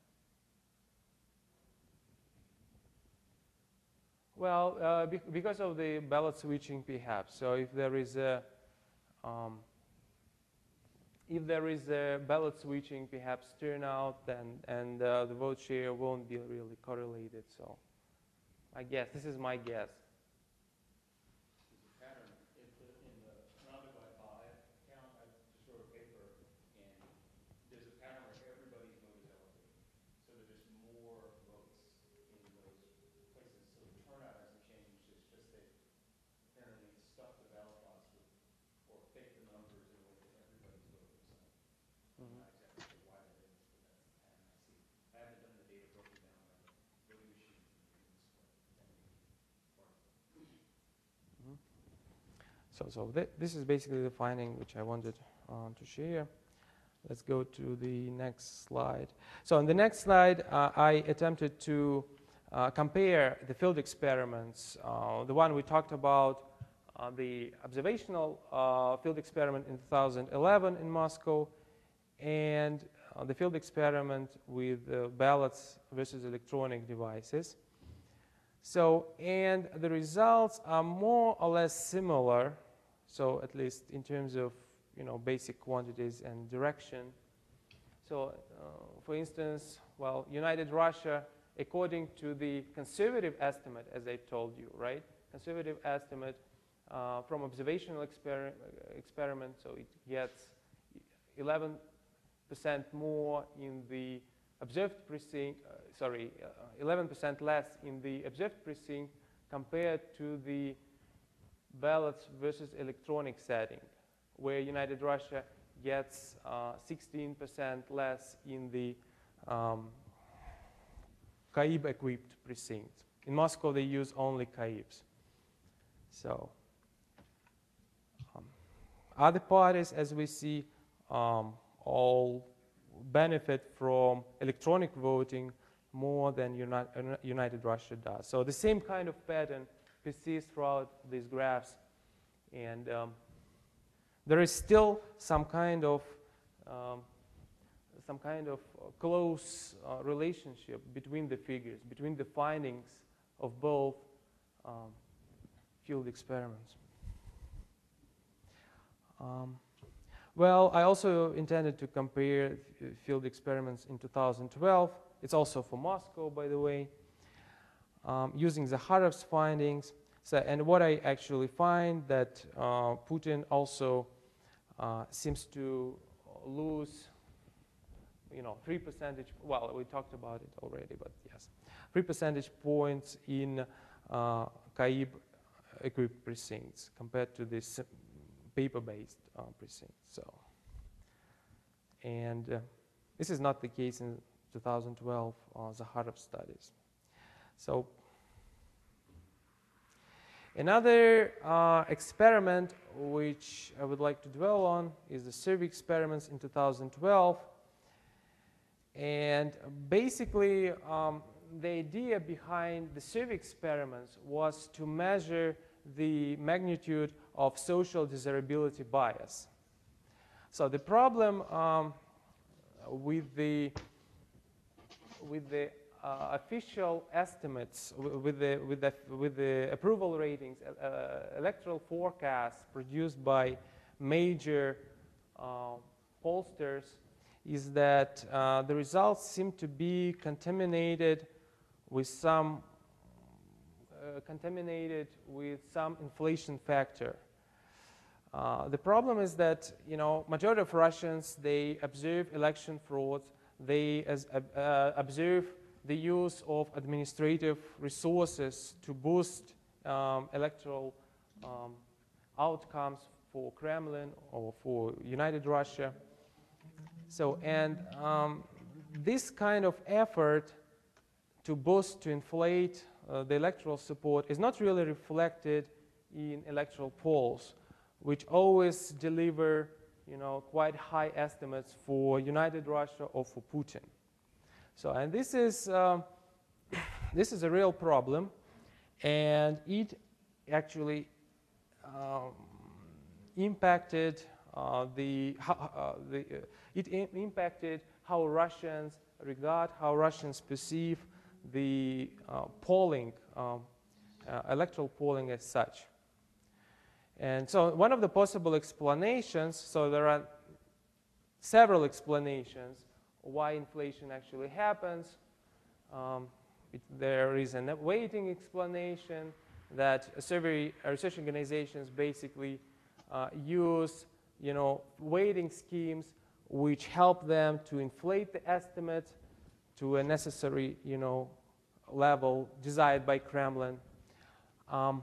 Well, uh, be because of the ballot switching, perhaps. So if there is a um, if there is a ballot switching, perhaps turnout, then and uh, the vote share won't be really correlated. So I guess this is my guess. There's a pattern in the, in the rounded by five count. I just wrote a paper, and there's a pattern where everybody's vote is elevated. So there's just more votes in those places. So the turnout hasn't changed. It's just that apparently it's stuffed the ballot box with, or fake the numbers in a way that everybody's vote is on. I'm not exactly sure why that is, but that's the pattern I see. I haven't done the data broken down by the voting machines in the split. So, so th this is basically the finding which I wanted uh, to share. Let's go to the next slide. So on the next slide, uh, I attempted to uh, compare the field experiments, uh, the one we talked about, uh, the observational uh, field experiment in two thousand eleven in Moscow, and uh, the field experiment with uh, ballots versus electronic devices. So, and the results are more or less similar. So at least in terms of, you know, basic quantities and direction. So uh, for instance, well, United Russia, according to the conservative estimate, as I told you, right? Conservative estimate uh, from observational exper experiment, so it gets eleven percent more in the observed precinct, uh, sorry, eleven percent less in the observed precinct compared to the ballots versus electronic setting, where United Russia gets sixteen percent uh, less in the um, CAIB-equipped precincts. In Moscow, they use only CAIBs. So, um, other parties, as we see, um, all benefit from electronic voting more than Uni United Russia does. So the same kind of pattern persists throughout these graphs, and um, there is still some kind of um, some kind of close uh, relationship between the figures, between the findings of both um, field experiments. Um, well, I also intended to compare field experiments in two thousand twelve. It's also for Moscow, by the way, um, using Zakharov's findings. So, and what I actually find that uh, Putin also uh, seems to lose, you know, three percentage, well, we talked about it already, but yes, three percentage points in uh, CAIB-equipped precincts compared to this paper-based uh, precincts. So, and uh, this is not the case in two thousand twelve uh, Zakharov studies. So, another uh, experiment which I would like to dwell on is the survey experiments in two thousand twelve. And basically, um, the idea behind the survey experiments was to measure the magnitude of social desirability bias. So the problem um, with the with the uh, official estimates, with the with the with the approval ratings, uh, electoral forecasts produced by major uh, pollsters, is that uh, the results seem to be contaminated with some uh, contaminated with some inflation factor. Uh, the problem is that, you know, majority of Russians, they observe election fraud, they as, uh, observe the use of administrative resources to boost um, electoral um, outcomes for Kremlin or for United Russia. So, and um, this kind of effort to boost, to inflate uh, the electoral support is not really reflected in electoral polls, which always deliver, you know, quite high estimates for United Russia or for Putin. So, and this is um, this is a real problem, and it actually um, impacted uh, the, uh, the uh, it im impacted how Russians regard, how Russians perceive the uh, polling, um, uh, electoral polling as such. And so one of the possible explanations, so there are several explanations why inflation actually happens. Um, it, there is a weighting explanation that survey research organizations basically uh, use, you know, weighting schemes which help them to inflate the estimate to a necessary, you know, level desired by Kremlin. Um,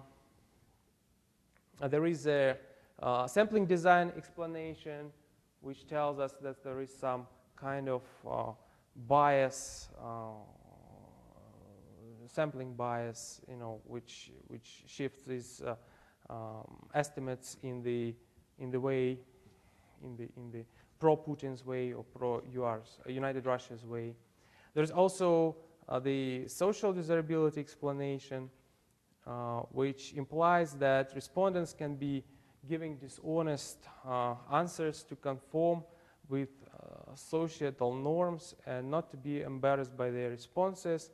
there is a uh, sampling design explanation which tells us that there is some kind of uh, bias, uh, sampling bias, you know, which which shifts these uh, um, estimates in the in the way, in the in the pro-Putin's way or pro-U R's, uh, United Russia's way. There's also uh, the social desirability explanation, uh, which implies that respondents can be giving dishonest uh, answers to conform with uh, societal norms and not to be embarrassed by their responses.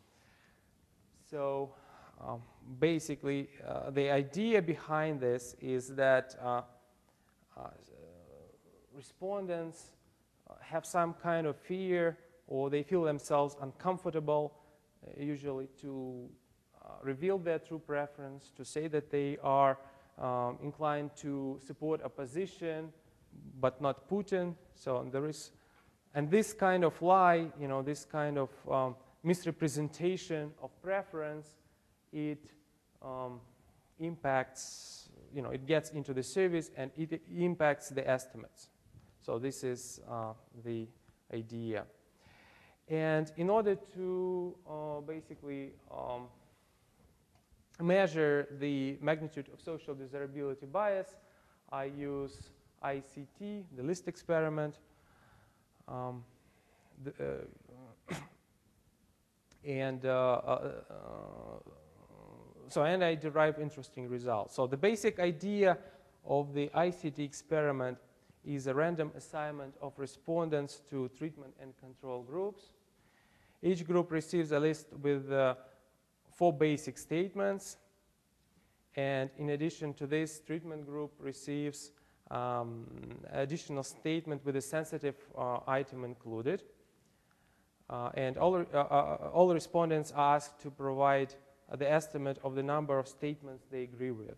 So um, basically, uh, the idea behind this is that uh, uh, respondents uh, have some kind of fear, or they feel themselves uncomfortable, uh, usually to uh, reveal their true preference, to say that they are um, inclined to support opposition, but not Putin. So there is, and this kind of lie, you know, this kind of um, misrepresentation of preference, it um, impacts, you know, it gets into the service and it impacts the estimates. So this is uh, the idea. And in order to uh, basically um, measure the magnitude of social desirability bias, I use I C T, the list experiment. Um, the, uh, and uh, uh, uh, so, and I derive interesting results. So the basic idea of the I C T experiment is a random assignment of respondents to treatment and control groups. Each group receives a list with uh, four basic statements. And in addition to this, treatment group receives um, additional statement with a sensitive uh, item included. Uh, and all, uh, uh, all respondents are asked to provide uh, the estimate of the number of statements they agree with.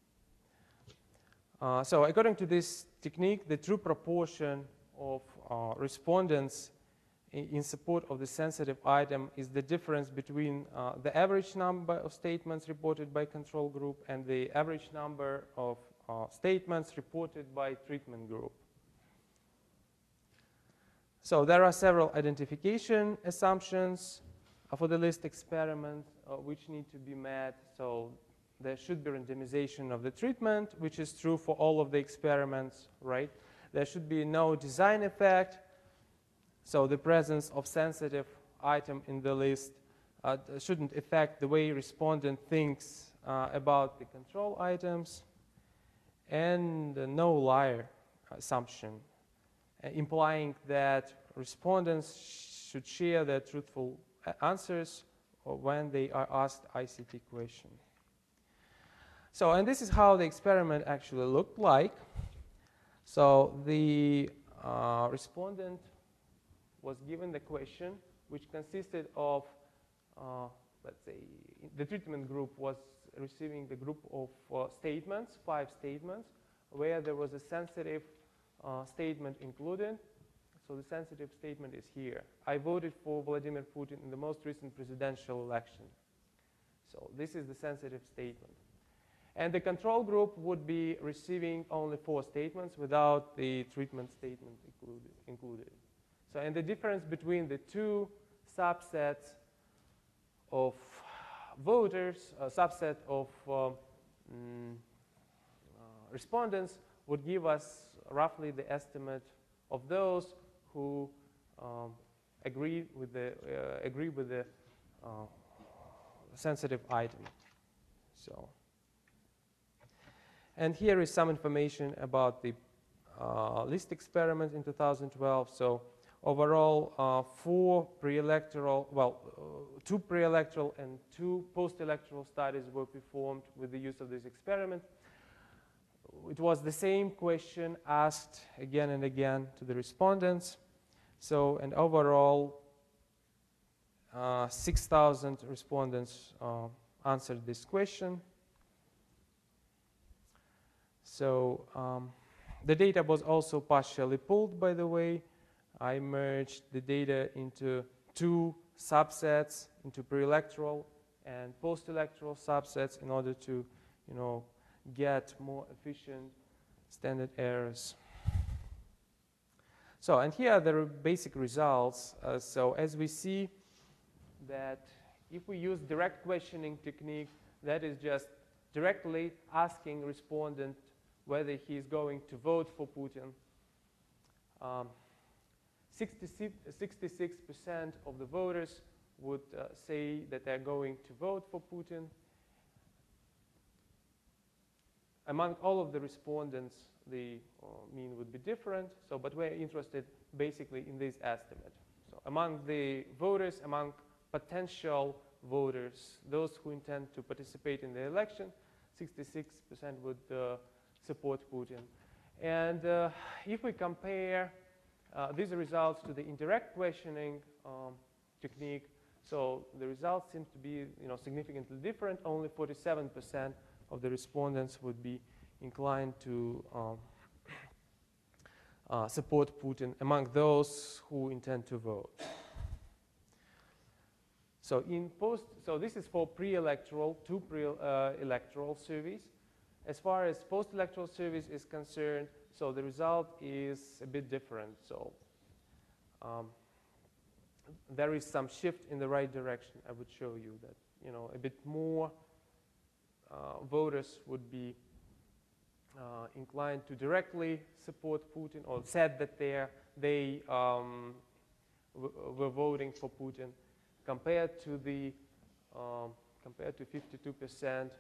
Uh, so according to this technique, the true proportion of uh, respondents in, in support of the sensitive item is the difference between uh, the average number of statements reported by control group and the average number of uh, statements reported by treatment group. So there are several identification assumptions uh, for the list experiment uh, which need to be met. So there should be randomization of the treatment, which is true for all of the experiments, right? There should be no design effect. So the presence of sensitive item in the list uh, shouldn't affect the way respondent thinks uh, about the control items. And uh, no liar assumption, uh, implying that respondents should share their truthful answers when they are asked I C T question. So, and this is how the experiment actually looked like. So the uh, respondent was given the question, which consisted of, uh, let's say, the treatment group was receiving the group of uh, statements, five statements, where there was a sensitive uh, statement included. So the sensitive statement is here. I voted for Vladimir Putin in the most recent presidential election. So this is the sensitive statement. And the control group would be receiving only four statements without the treatment statement included. included. So, and the difference between the two subsets of voters, a subset of uh, mm, uh, respondents would give us roughly the estimate of those who um, agree with the uh, agree with the uh, sensitive item. So, and here is some information about the uh, list experiment in two thousand twelve. So, overall, uh, four pre-electoral, well, uh, two pre-electoral and two post-electoral studies were performed with the use of this experiment. It was the same question asked again and again to the respondents. So, and overall, uh, six thousand respondents uh, answered this question. So, um, the data was also partially pulled, by the way. I merged the data into two subsets, into pre-electoral and post-electoral subsets in order to, you know, get more efficient standard errors. So, and here are the basic results. Uh, so, as we see that if we use direct questioning technique, that is just directly asking respondent whether he is going to vote for Putin, um, sixty-six percent of the voters would uh, say that they're going to vote for Putin. Among all of the respondents, the uh, mean would be different. So, but we're interested basically in this estimate. So, among the voters, among potential voters, those who intend to participate in the election, sixty-six percent would uh, support Putin. And uh, if we compare uh, these results to the indirect questioning um, technique, so the results seem to be, you know, significantly different. Only forty-seven percent of the respondents would be inclined to um, uh, support Putin among those who intend to vote. So in post, so this is for pre-electoral, two pre-electoral uh, surveys. As far as post-electoral surveys is concerned, so the result is a bit different. So um, there is some shift in the right direction. I would show you that, you know, a bit more uh, voters would be uh, inclined to directly support Putin, or said that they they um, w were voting for Putin, compared to the um, compared to fifty-two percent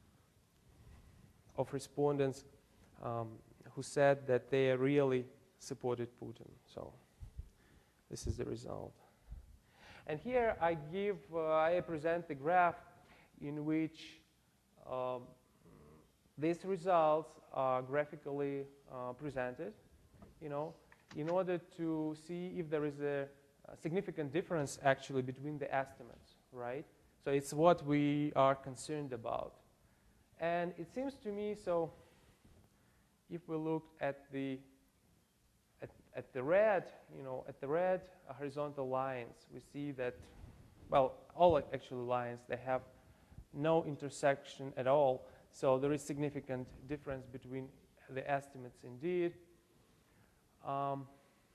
of respondents um, who said that they really supported Putin. So this is the result. And here I give, uh, I present the graph in which um, these results are graphically uh, presented, you know, in order to see if there is a, a significant difference actually between the estimates, right? So it's what we are concerned about. And it seems to me, so if we look at the at, at the red, you know, at the red uh, horizontal lines, we see that, well, all actually lines, they have no intersection at all. So there is significant difference between the estimates indeed. Um,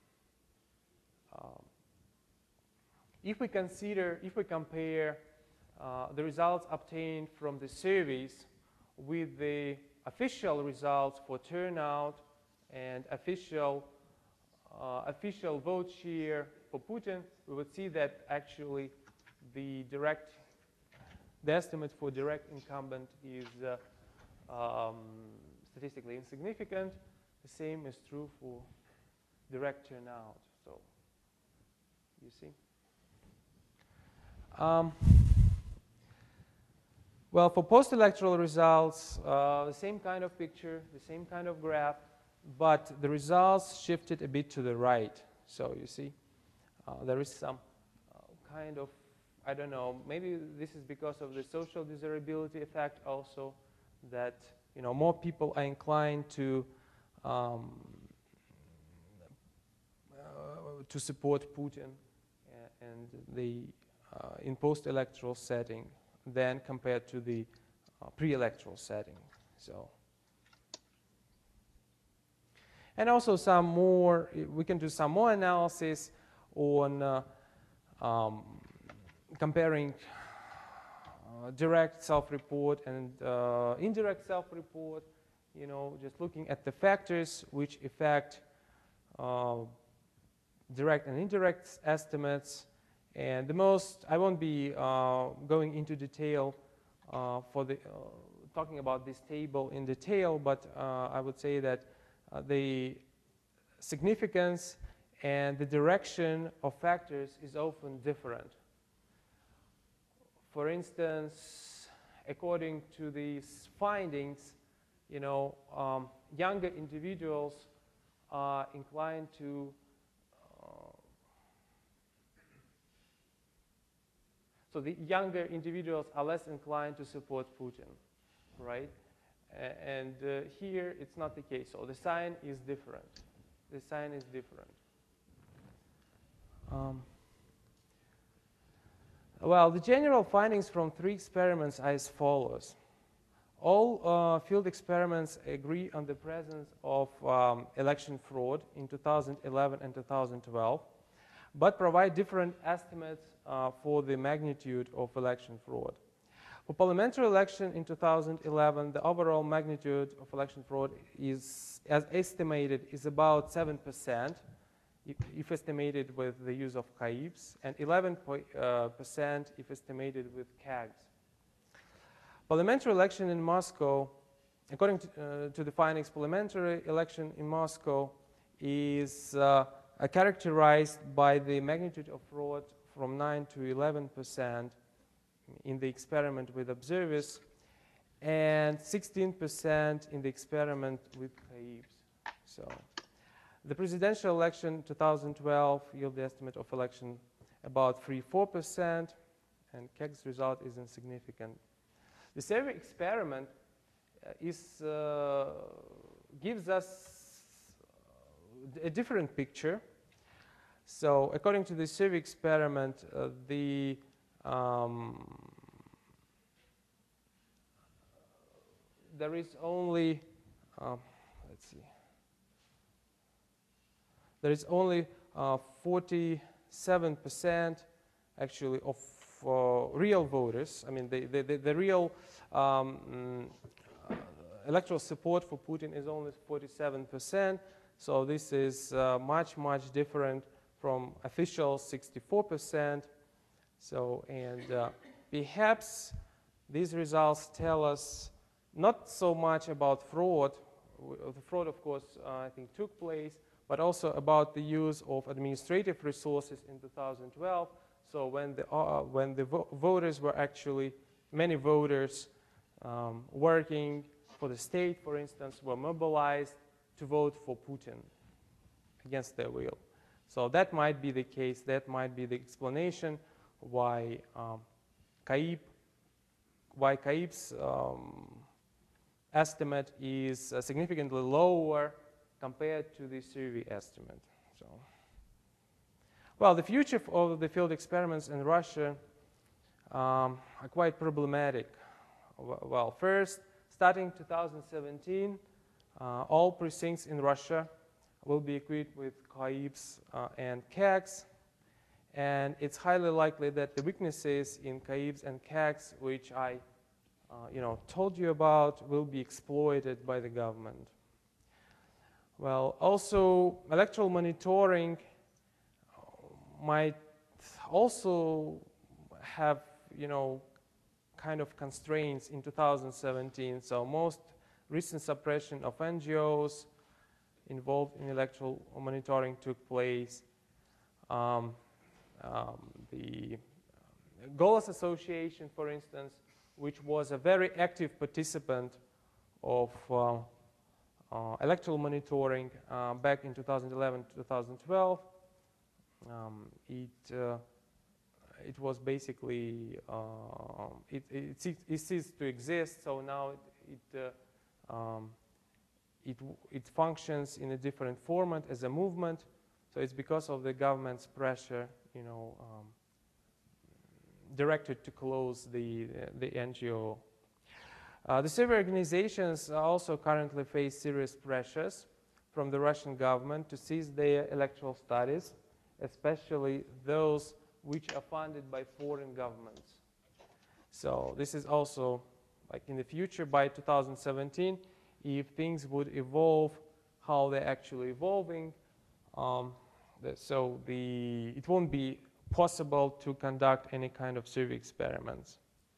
um, if we consider, if we compare uh, the results obtained from the surveys with the official results for turnout and official uh, official vote share for Putin, we would see that actually the direct the estimate for direct incumbent is uh, um, statistically insignificant. The same is true for direct turnout. So you see. Um, Well, for post-electoral results, uh, the same kind of picture, the same kind of graph, but the results shifted a bit to the right. So you see, uh, there is some uh, kind of, I don't know, maybe this is because of the social desirability effect also, that you know more people are inclined to um, uh, to support Putin uh, and the uh, in post-electoral setting than compared to the uh, pre-electoral setting. So, and also some more, we can do some more analysis on uh, um, comparing uh, direct self-report and uh, indirect self-report, you know, just looking at the factors which affect uh, direct and indirect estimates. And the most, I won't be uh, going into detail uh, for the, uh, talking about this table in detail, but uh, I would say that uh, the significance and the direction of factors is often different. For instance, according to these findings, you know, um, younger individuals are inclined to uh, so the younger individuals are less inclined to support Putin, right? A and uh, here it's not the case. So the sign is different. The sign is different. Um, well, the general findings from three experiments are as follows. All uh, field experiments agree on the presence of um, election fraud in two thousand eleven and two thousand twelve, but provide different estimates uh, for the magnitude of election fraud. For parliamentary election in two thousand eleven, the overall magnitude of election fraud is, as estimated, is about seven percent, if, if estimated with the use of C A I B S, and eleven percent if estimated with C A G S. Parliamentary election in Moscow, according to, uh, to the findings, parliamentary election in Moscow is uh, uh, characterized by the magnitude of fraud from nine to eleven percent in the experiment with observers, and sixteen percent in the experiment with C A I B S. So, the presidential election two thousand twelve yield the estimate of election about three to four percent, and C A G S result is insignificant. The survey experiment uh, is, uh, gives us a different picture. So, according to the survey experiment, uh, the um, there is only, um, let's see, there is only forty-seven percent actually of uh, real voters. I mean, the, the, the, the real um, uh, electoral support for Putin is only forty-seven percent. So this is uh, much, much different from official sixty-four percent. So, and uh, perhaps these results tell us not so much about fraud. The fraud, of course, uh, I think took place, but also about the use of administrative resources in two thousand twelve. So when the, uh, when the vo voters were actually, many voters um, working for the state, for instance, were mobilized to vote for Putin against their will. So that might be the case, that might be the explanation why um, C A I B S, why C A I B S um, estimate is uh, significantly lower compared to the survey estimate. So, well, the future of the field experiments in Russia um, are quite problematic. Well, first, starting two thousand seventeen, uh, all precincts in Russia will be equipped with C A I B S uh, and C A G S, and it's highly likely that the weaknesses in C A I B S and C A G S, which I uh, you know, told you about, will be exploited by the government. Well, also, electoral monitoring might also have, you know, kind of constraints in two thousand seventeen. So most recent suppression of N G Os involved in electoral monitoring took place. Um, um, the Golos Association, for instance, which was a very active participant of uh, uh, electoral monitoring uh, back in two thousand eleven to two thousand twelve, um, it uh, it was basically uh, it, it, it, it ceased to exist. So now it it, uh, um, it it functions in a different format as a movement. So it's because of the government's pressure, you know, um, directed to close the the N G O. Uh, the civil organizations also currently face serious pressures from the Russian government to cease their electoral studies, especially those which are funded by foreign governments. So this is also, like in the future, by two thousand seventeen, if things would evolve how they're actually evolving, um, the, so the, it won't be possible to conduct any kind of civic experiments.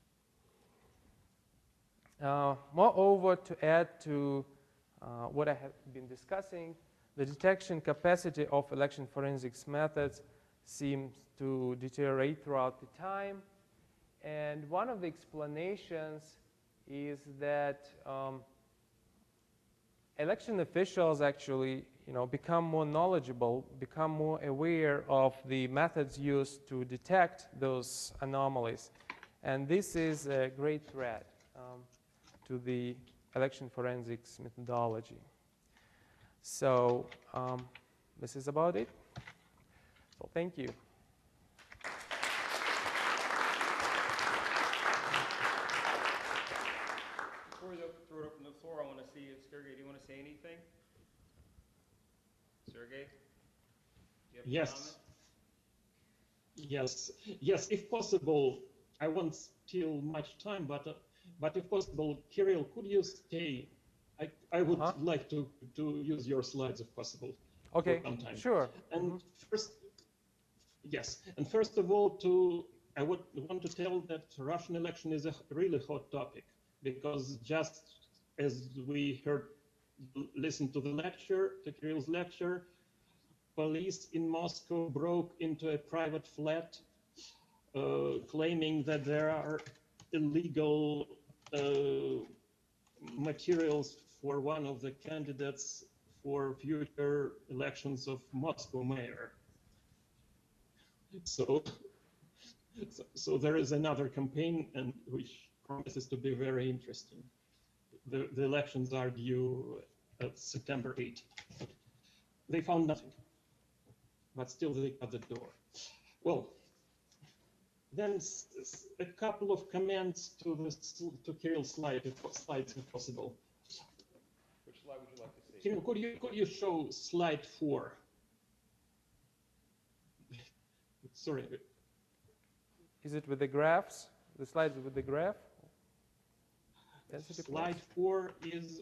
Uh, moreover, to add to uh, what I have been discussing, the detection capacity of election forensics methods seems to deteriorate throughout the time. And one of the explanations is that um, election officials actually, you know, become more knowledgeable, become more aware of the methods used to detect those anomalies. And this is a great threat um, to the election forensics methodology. So um, this is about it. So thank you. Before we throw it open to the floor, I want to see if Sergey, do you want to say anything? Sergey? Do you have a Yes. comment? Yes, yes, if possible, I won't steal much time, but uh, but if possible, Kirill, could you stay? I, I would Uh-huh. like to, to use your slides if possible. Okay, for some time. sure. And Mhm. first, yes, and first of all, to I would want to tell that Russian election is a really hot topic, because just as we heard, listen to the lecture, to Kirill's lecture, police in Moscow broke into a private flat, uh, claiming that there are illegal uh, materials for one of the candidates for future elections of Moscow mayor. So, so, so there is another campaign, and which promises to be very interesting. The, the elections are due at September eighth. They found nothing, but still they got the door. Well, then a couple of comments to the to Kirill's slide, if, slides if possible. Which slide would you like to see? Kirill, could you could you show slide four? Sorry. Is it with the graphs? The slides with the graph? Density Slide plots? four is.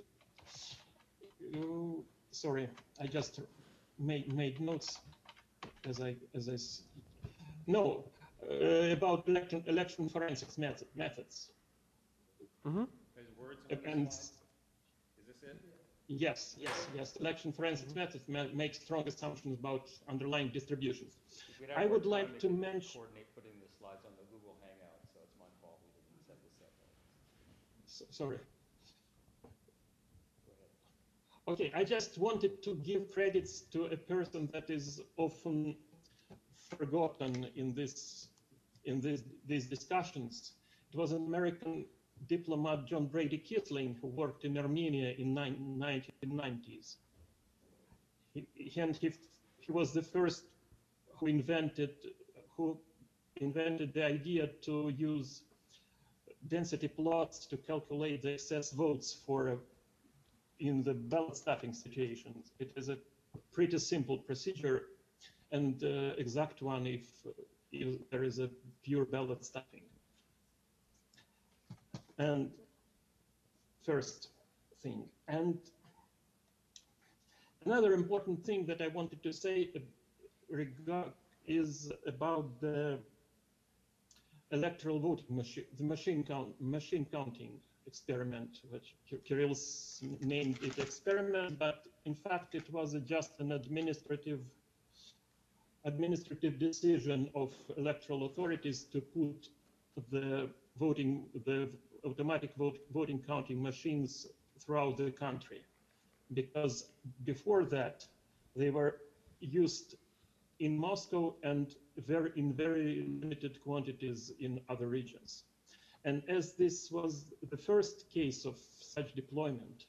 Uh, sorry, I just made made notes as I as I. s- No, uh, about election election forensics method, methods. Mm-hmm. There's words on And the slide. Is this it? yes, yes, yes. Election forensics methods ma make strong assumptions about underlying distributions. If we'd had I more would time, like they to could mention. Coordinate putting the slides on the Google Hangout, so it's my fault we didn't set this up. So, sorry. Go ahead. Okay, I just wanted to give credits to a person that is often forgotten in this in this, these discussions. It was an American diplomat, John Brady Kisling, who worked in Armenia in the nineteen nineties. He, he, and he, he was the first who invented who invented the idea to use density plots to calculate the excess votes for a in the ballot stuffing situations. It is a pretty simple procedure and uh, exact one if, if there is a pure ballot stuffing. And first thing. And another important thing that I wanted to say regard is about the electoral voting machine, the machine count, machine counting experiment, which Kirill named it experiment, but in fact it was just an administrative administrative decision of electoral authorities to put the voting, the automatic vote, voting counting machines throughout the country, because before that they were used in Moscow and very, in very limited quantities in other regions. And as this was the first case of such deployment,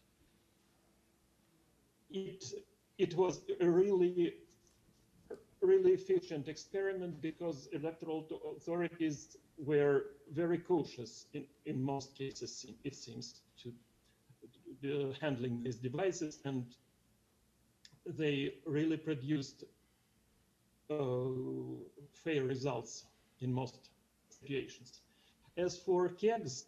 it, it was a really, really efficient experiment because electoral authorities were very cautious in, in most cases, it seems, to uh, handling these devices, and they really produced uh, fair results in most situations. As for kegs,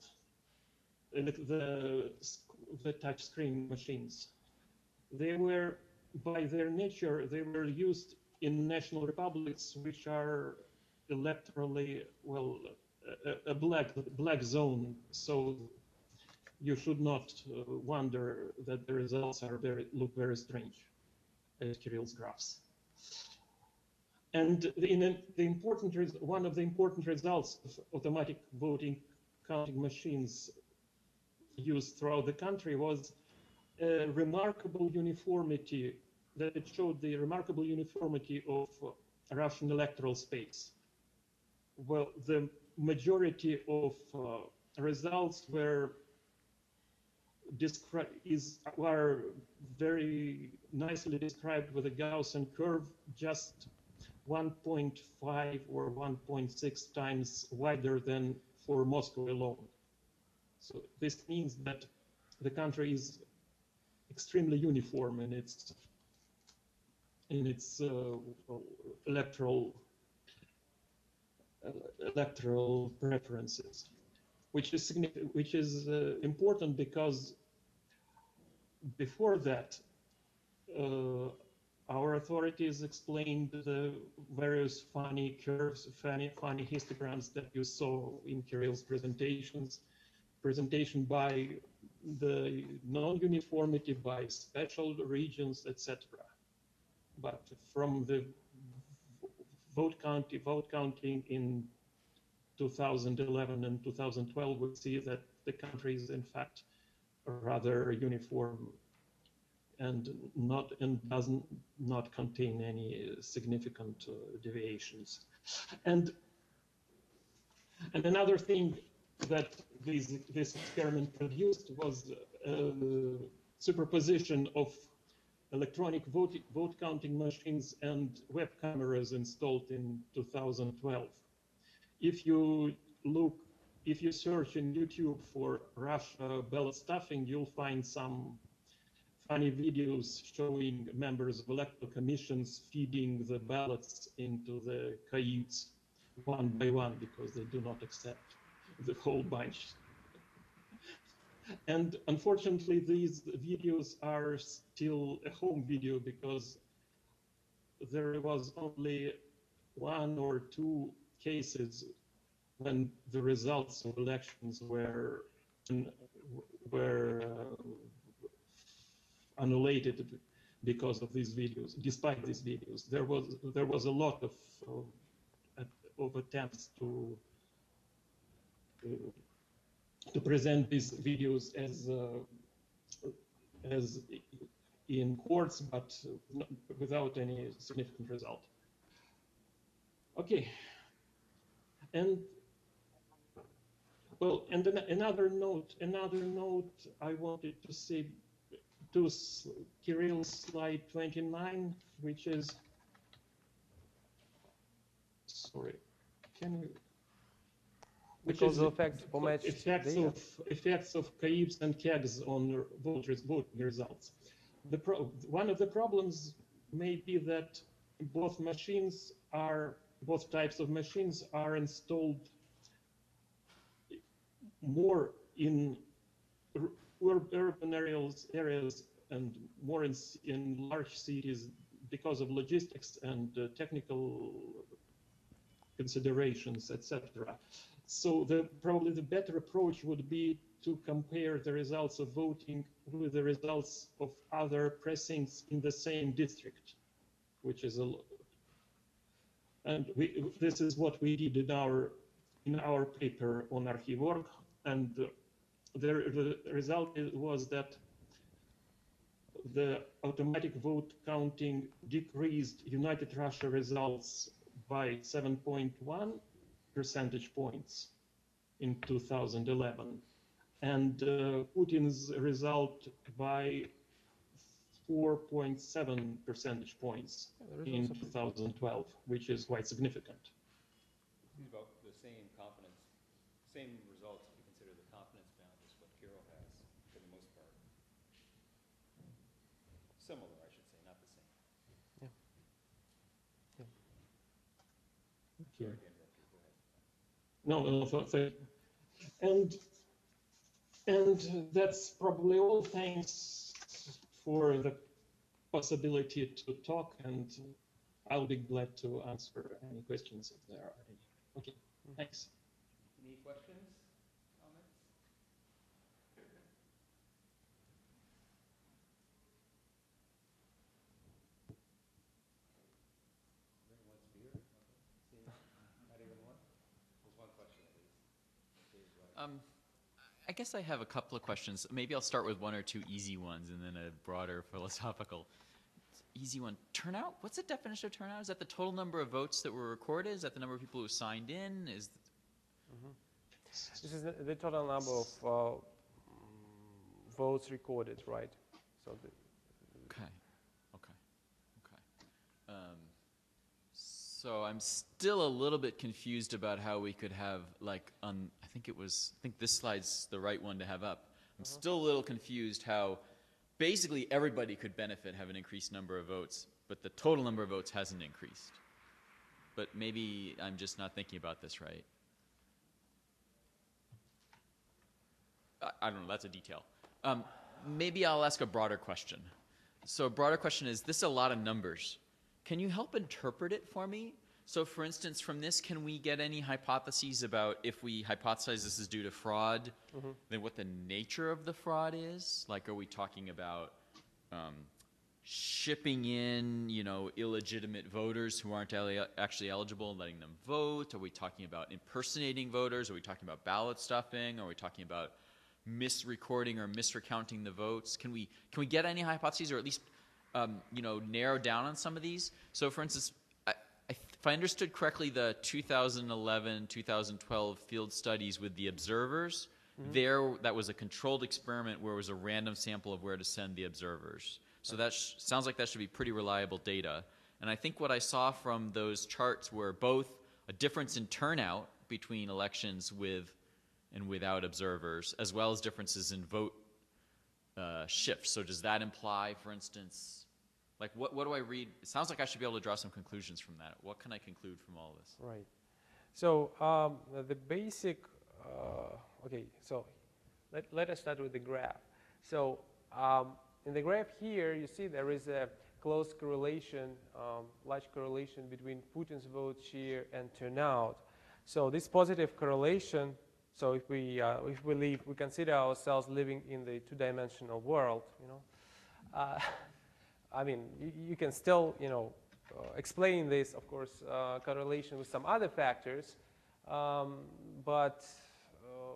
the, the touchscreen machines, they were, by their nature, they were used in national republics which are electorally, well, a, a black, black zone. So you should not uh, wonder that the results are very, look very strange as Kirill's graphs. And the, in a, the important, one of the important results of automatic voting counting machines used throughout the country was a remarkable uniformity, that it showed the remarkable uniformity of uh, Russian electoral space. Well, the majority of uh, results were described is were very nicely described with a Gaussian curve, just one point five or one point six times wider than for Moscow alone. So this means that the country is extremely uniform in its in its uh, electoral uh, electoral preferences, which is significant, which is uh, important because before that, uh, our authorities explained the various funny curves, funny funny histograms that you saw in Kirill's presentations, presentation by the non-uniformity, by special regions, et cetera. But from the vote counting, vote counting in two thousand eleven and two thousand twelve, we see that the country is in fact rather uniform and not and doesn't not contain any significant uh, deviations. And and another thing that this this experiment produced was uh, superposition of electronic vote, vote counting machines and web cameras installed in two thousand twelve. If you look, if you search in YouTube for Russia ballot stuffing, you'll find some funny videos showing members of electoral commissions feeding the ballots into the cayutes one by one because they do not accept the whole bunch. And unfortunately, these videos are still a home video because there was only one or two cases when the results of elections were were uh, annihilated because of these videos. Despite these videos, there was there was a lot of uh, of attempts to uh, to present these videos as uh, as in courts, but without any significant result. Okay, and well, and another note, another note I wanted to say to Kirill's slide twenty-nine, which is, sorry, can you? Which Because is the effects for matched effects data. of effects of cayutes and kegs on voters voting results. The pro one of the problems may be that both machines are both types of machines are installed more in urban areas areas and more in in large cities because of logistics and uh, technical considerations, et cetera. So the, probably the better approach would be to compare the results of voting with the results of other precincts in the same district, which is a, and we, this is what we did in our in our paper on Archiv.org, and the, the result was that the automatic vote counting decreased United Russia results by seven point one percentage points in two thousand eleven, and uh, Putin's result by four point seven percentage points Yeah, there is in also- two thousand twelve, which is quite significant. These about the same confidence, same results if you consider the confidence bound as what Kirill has for the most part. Similar, I should say, not the same. Okay. Sorry to interrupt you, go ahead. No, no, th- th- and and that's probably all. Thanks for the possibility to talk, and I'll be glad to answer any questions if there are any. Okay, thanks. Any questions, comments? Anyone wants beer? Nothing? See, not even one? There's one question at least. Please, right. Um, I guess I have a couple of questions. Maybe I'll start with one or two easy ones and then a broader philosophical. Easy one. Turnout? What's the definition of turnout? Is that the total number of votes that were recorded? Is that the number of people who signed in? Is This is the, the total number of uh, mm, votes recorded, right? So the, okay, okay, okay. Um, so I'm still a little bit confused about how we could have like on. I think it was. I think this slide's the right one to have up. I'm still a little confused how basically everybody could benefit, have an increased number of votes, but the total number of votes hasn't increased. But maybe I'm just not thinking about this right. I, I don't know, that's a detail. Um, maybe I'll ask a broader question. So a broader question is, this is a lot of numbers. Can you help interpret it for me? So for instance, from this, can we get any hypotheses about if we hypothesize this is due to fraud, mm-hmm. then what the nature of the fraud is? Like, are we talking about um, shipping in, you know, illegitimate voters who aren't ele- actually eligible and letting them vote? Are we talking about impersonating voters? Are we talking about ballot stuffing? Are we talking about misrecording or misrecounting the votes? Can we can we get any hypotheses, or at least um, you know, narrow down on some of these? So, for instance, I, I, if I understood correctly, the two thousand eleven, two thousand twelve field studies with the observers, mm-hmm. there that was a controlled experiment where it was a random sample of where to send the observers. So that sh- sounds like that should be pretty reliable data. And I think what I saw from those charts were both a difference in turnout between elections with and without observers, as well as differences in vote uh, shifts. So does that imply, for instance, like what, what do I read? It sounds like I should be able to draw some conclusions from that. What can I conclude from all this? Right. So um, the basic, uh, okay, so let, let us start with the graph. So um, in the graph here, you see there is a close correlation, um, large correlation between Putin's vote share and turnout. So this positive correlation, so if we, uh, if we live, we consider ourselves living in the two-dimensional world, you know, uh, I mean, you, you can still, you know, uh, explain this, of course, uh, correlation with some other factors, um, but uh,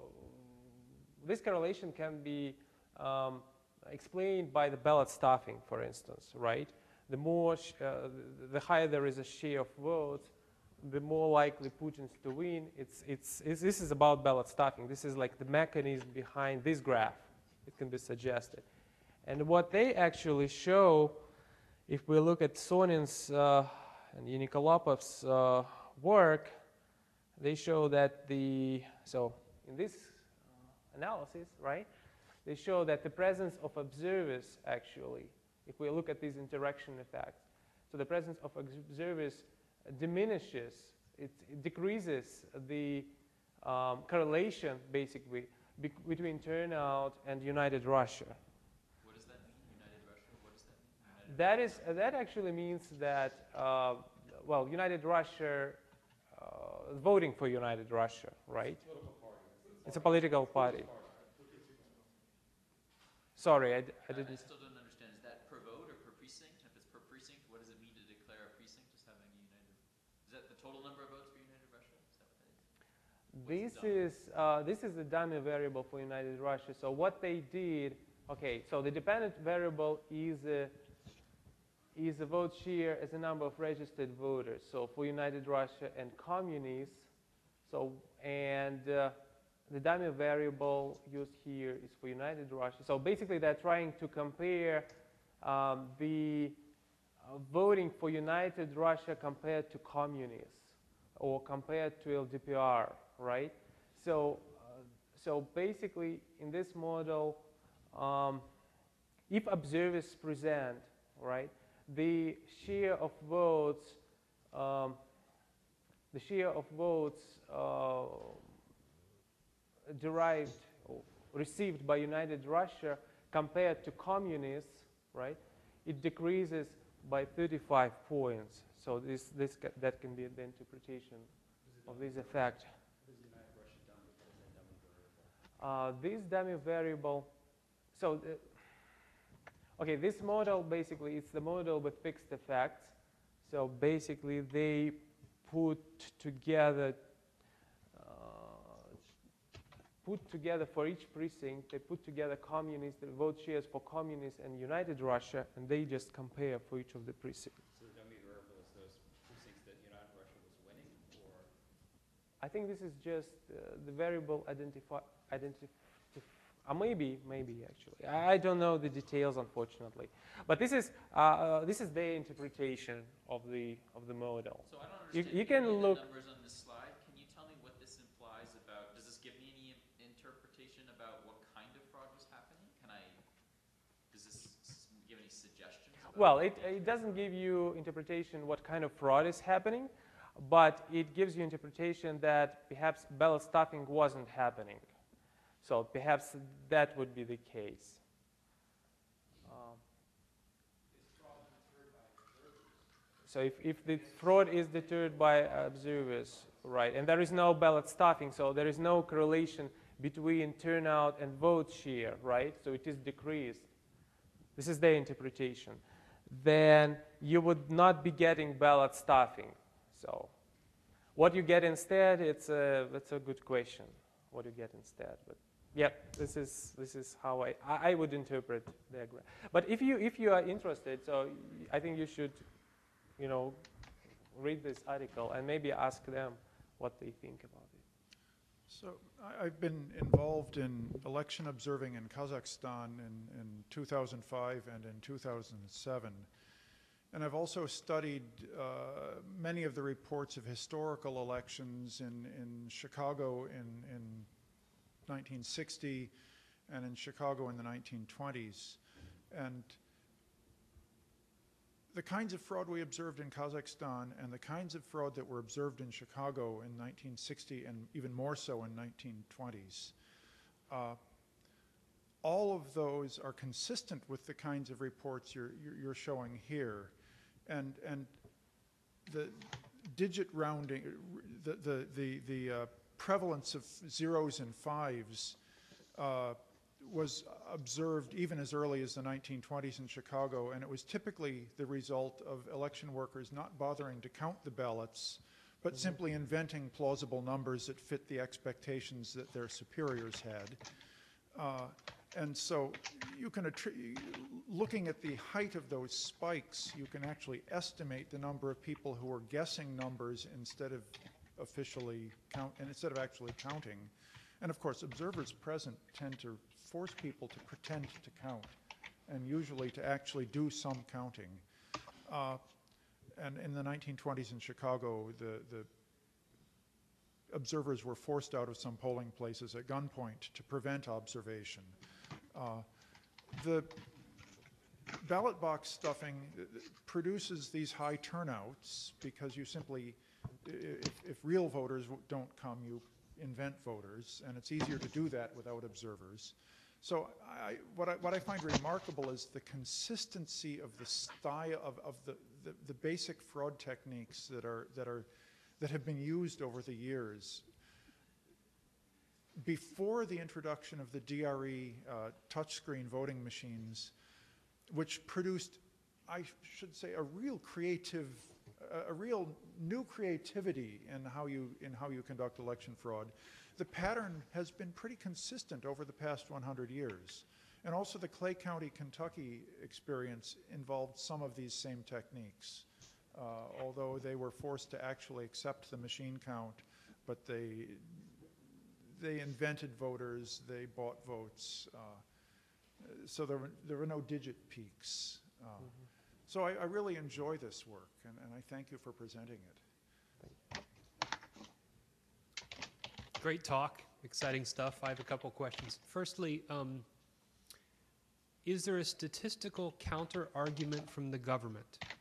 this correlation can be um, explained by the ballot stuffing, for instance, right? The more, sh uh, the higher there is a share of votes, the more likely Putin's to win. It's, it's, it's, this is about ballot stuffing. This is like the mechanism behind this graph. It can be suggested. And what they actually show, if we look at Sonin's uh, and Yenikolopev's uh, work, they show that the, so in this uh, analysis, right, they show that the presence of observers actually, if we look at these interaction effects, so the presence of observers diminishes, it, it decreases the um, correlation, basically, be between turnout and United Russia. What does that mean, United Russia? What does that mean, United That is, uh, that actually means that, uh, well, United Russia, uh, voting for United Russia, right? It's a political party. Sorry, I, d I didn't. I still don't understand. Is that per vote or per precinct? If it's per precinct, what does it mean to declare a precinct as having a United? Is that the total number of votes for United Russia? Is that what that is? This is, uh, this is the dummy variable for United Russia. So what they did, Okay, so the dependent variable is uh, is the vote share as a number of registered voters. So for United Russia and communists, so and uh, the dummy variable used here is for United Russia. So basically, they're trying to compare um, the uh, voting for United Russia compared to communists or compared to L D P R, right? So, uh, so basically, in this model, um, if observers present, right, the share of votes, um, the share of votes uh, derived or received by United Russia compared to communists, right, it decreases by thirty-five points. So this, this ca that can be the interpretation of this effect. Uh, this dummy variable, so the, okay, this model basically it's the model with fixed effects. So basically they put together put together for each precinct, they put together communists, the vote shares for communists and United Russia, and they just compare for each of the precincts. So the dummy variable is those precincts that United Russia was winning, or? I think this is just uh, the variable identify, identify, uh, maybe, maybe actually. I, I don't know the details, unfortunately. But this is, uh, uh, this is their interpretation of the, of the model. So I don't You, understand you can any of look, the numbers on this slide. Can you tell me what this implies about, does this give me any interpretation about what kind of fraud was happening? Can I, does this s- give any suggestions? about well, what it, the it doesn't give you interpretation what kind of fraud is happening, but it gives you interpretation that perhaps ballot stuffing wasn't happening. So perhaps that would be the case. Um, so if, if the fraud is deterred by observers, right, and there is no ballot stuffing, so there is no correlation between turnout and vote share, right, so it is decreased. This is their interpretation. Then you would not be getting ballot stuffing. So what you get instead, it's a, that's a good question, what you get instead. But yeah, this is, this is how I, I would interpret the diagram. But if you, if you are interested, so I think you should, you know, read this article and maybe ask them what they think about it. So I- I've been involved in election observing in Kazakhstan in, in two thousand five and in two thousand seven. And I've also studied uh, many of the reports of historical elections in, in Chicago in, in nineteen sixty and in Chicago in the nineteen twenties. And the kinds of fraud we observed in Kazakhstan and the kinds of fraud that were observed in Chicago in nineteen sixty and even more so in nineteen twenties, uh, all of those are consistent with the kinds of reports you're, you're showing here. And, and the digit rounding, the, the, the, the uh, prevalence of zeros and fives uh, was observed even as early as the nineteen twenties in Chicago, and it was typically the result of election workers not bothering to count the ballots, but mm-hmm. simply inventing plausible numbers that fit the expectations that their superiors had. Uh, and so you can, looking at the height of those spikes, you can actually estimate the number of people who are guessing numbers instead of officially count, and instead of actually counting. And of course, observers present tend to force people to pretend to count, and usually to actually do some counting. Uh, and in the nineteen twenties in Chicago, the, the observers were forced out of some polling places at gunpoint to prevent observation. Uh, the ballot box stuffing produces these high turnouts because you simply, if, if real voters don't come, you invent voters, and it's easier to do that without observers. So I, what, I, what I find remarkable is the consistency of the style of, of the, the, the basic fraud techniques that are, that are, that have been used over the years. Before the introduction of the D R E uh, touchscreen voting machines, which produced, I should say, a real creative, a, a real new creativity in how you in how you conduct election fraud, the pattern has been pretty consistent over the past one hundred years. And also the Clay County, Kentucky experience involved some of these same techniques, uh, although they were forced to actually accept the machine count, but they, they invented voters, they bought votes, uh, so there were, there were no digit peaks. Uh, mm-hmm. So I, I really enjoy this work, and, and I thank you for presenting it. Great talk, exciting stuff. I have a couple questions. Firstly, um, is there a statistical counter-argument from the government?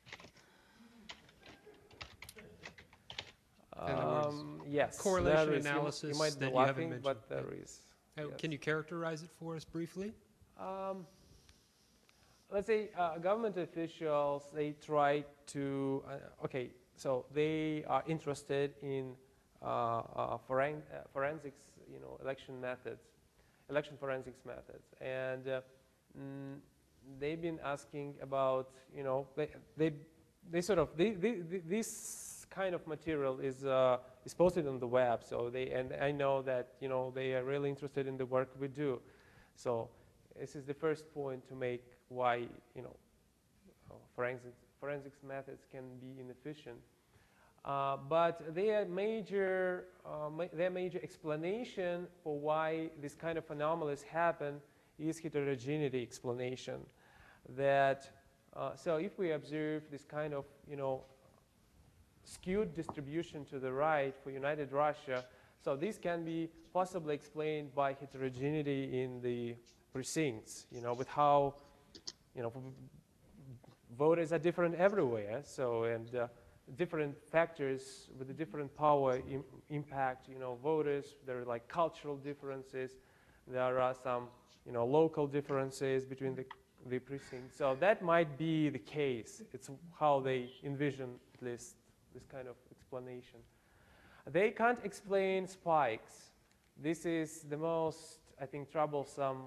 In other words, Um, yes. correlation there is. You- analysis You, might that be you haven't laughing, but mentioned. there is. Uh, Yes. Can you characterize it for us briefly? Um, let's say uh, government officials, they try to, uh, okay, so they are interested in uh, uh, foren uh, forensics, you know, election methods, election forensics methods. And uh, mm, they've been asking about, you know, they, they, they sort of, they, they, they, this kind of material is, uh, is posted on the web. So they, and I know that, you know, they are really interested in the work we do. So this is the first point to make why, you know, uh, forensics, forensics methods can be inefficient. Uh, but their major, uh, ma their major explanation for why this kind of anomalies happen is heterogeneity explanation. That, uh, so if we observe this kind of, you know, skewed distribution to the right for United Russia, so this can be possibly explained by heterogeneity in the precincts, you know, with how, you know, voters are different everywhere. So, and uh, different factors with the different power im impact, you know, voters. There are like cultural differences. There are some, you know, local differences between the, the precincts. So that might be the case. It's how they envision at least this kind of explanation. They can't explain spikes. This is the most, I think, troublesome,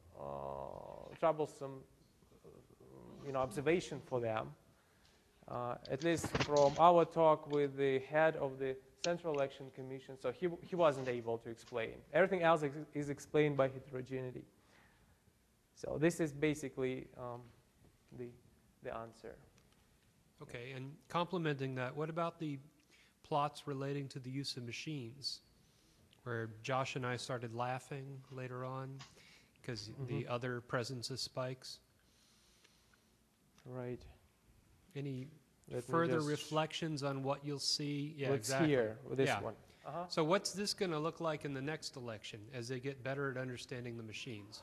uh, troublesome, you know, observation for them. Uh, at least from our talk with the head of the Central Election Commission, so he, he wasn't able to explain. Everything else ex is explained by heterogeneity. So this is basically um, the, the answer. Okay, and complementing that, what about the plots relating to the use of machines, where Josh and I started laughing later on because mm-hmm. the other presence of spikes? Right. Any Let further reflections on what you'll see? Yeah, Let's exactly. hear with this yeah. one. Uh-huh. So what's this going to look like in the next election as they get better at understanding the machines?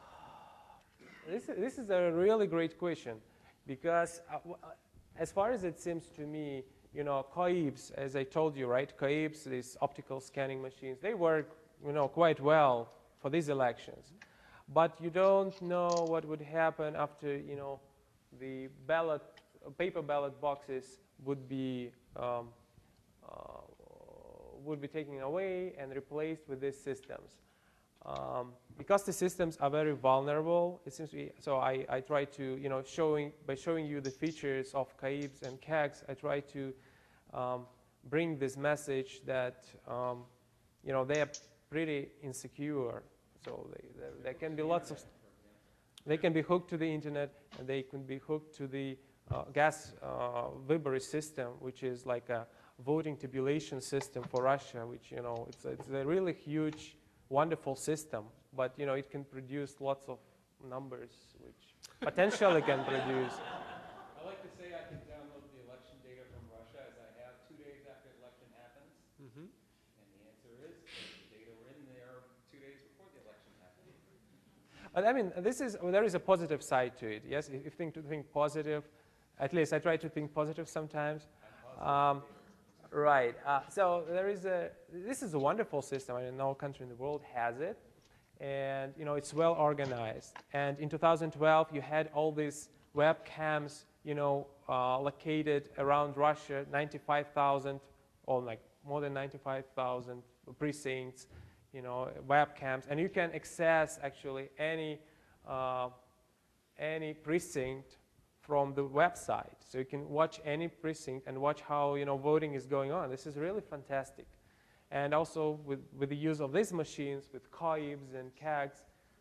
This, this is a really great question, because uh, w as far as it seems to me, you know, C O I B S, as I told you, right, C O I B S, these optical scanning machines, they work, you know, quite well for these elections. But you don't know what would happen after, you know, the ballot, paper ballot boxes would be um, uh, would be taken away and replaced with these systems. Um, because the systems are very vulnerable, it seems to be, so I, I try to, you know, showing, by showing you the features of C O I B S and C A Gs, I try to um, bring this message that, um, you know, they are pretty insecure. So they, they, there can be lots of, they can be hooked to the internet, and they can be hooked to the uh, gas uh, Vibri system, which is like a voting tabulation system for Russia, which, you know, it's, it's a really huge, wonderful system, but, you know, it can produce lots of numbers, which potentially can produce. I like to say I can download the election data from Russia as I have two days after the election happens. Mm-hmm. And the answer is the data were in there two days before the election happened. But I mean, this is, well, there is a positive side to it, yes? If you think to think positive, at least I try to think positive sometimes. Um, right, uh, so there is a, this is a wonderful system. I mean, no country in the world has it. And, you know, it's well organized. And in two thousand twelve, you had all these webcams, you know, uh, located around Russia, ninety-five thousand, or like more than ninety-five thousand precincts, you know, webcams. And you can access actually any, uh, any precinct from the website. So you can watch any precinct and watch how, you know, voting is going on. This is really fantastic. And also with, with the use of these machines, with C O I B S and C A Gs,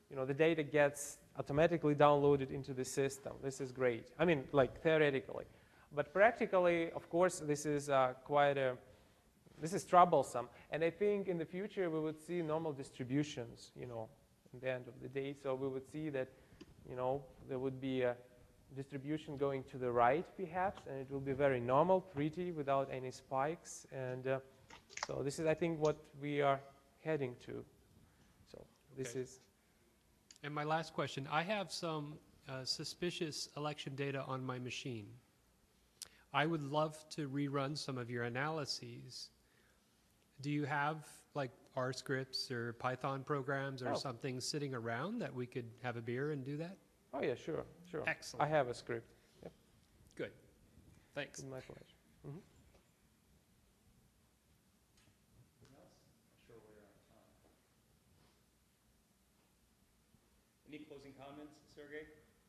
you know, the data gets automatically downloaded into the system. This is great. I mean, like theoretically. But practically, of course, this is uh, quite a, this is troublesome. And I think in the future we would see normal distributions, you know, at the end of the day. So we would see that, you know, there would be a distribution going to the right, perhaps, and it will be very normal, pretty, without any spikes. And uh, so this is, I think, what we are heading to. So this Okay. is... And my last question, I have some uh, suspicious election data on my machine. I would love to rerun some of your analyses. Do you have like R scripts or Python programs or Oh. something sitting around that we could have a beer and do that? Oh, yeah, sure, sure. Excellent. I have a script. Yep, Good. Thanks. with my pleasure. Mhm. Anything else? I'm sure we're out of time. Any closing comments, Sergey?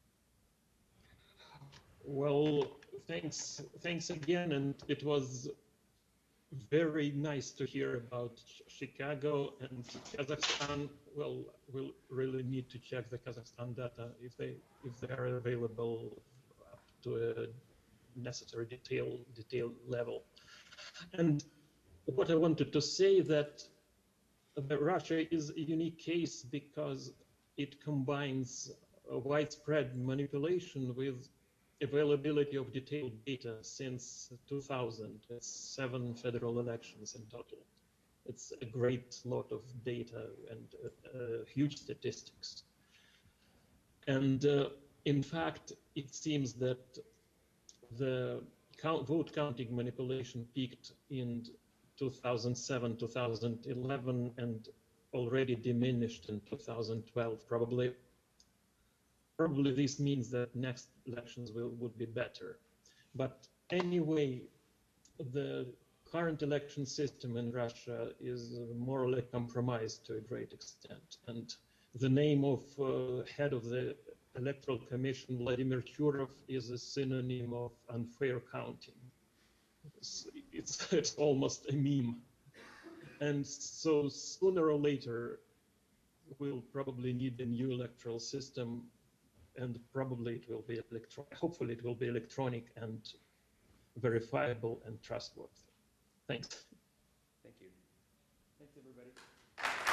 Well, thanks, thanks again, and it was very nice to hear about Chicago and Kazakhstan. Well, we'll really need to check the Kazakhstan data if they if they are available up to a necessary detail detail level. And what I wanted to say that that Russia is a unique case because it combines a widespread manipulation with availability of detailed data since two thousand. It's seven federal elections in total. It's a great lot of data and uh, uh, huge statistics. And uh, in fact, it seems that the count, vote counting manipulation peaked in two thousand seven, two thousand eleven, and already diminished in two thousand twelve, probably. Probably this means that next elections will would be better. But anyway, the current election system in Russia is morally compromised to a great extent. And the name of uh, head of the Electoral Commission, Vladimir Churov, is a synonym of unfair counting. It's, it's, it's almost a meme. And so sooner or later, we'll probably need a new electoral system, and probably it will be electro hopefully it will be electronic and verifiable and trustworthy. Thanks. Thank you. Thanks, everybody.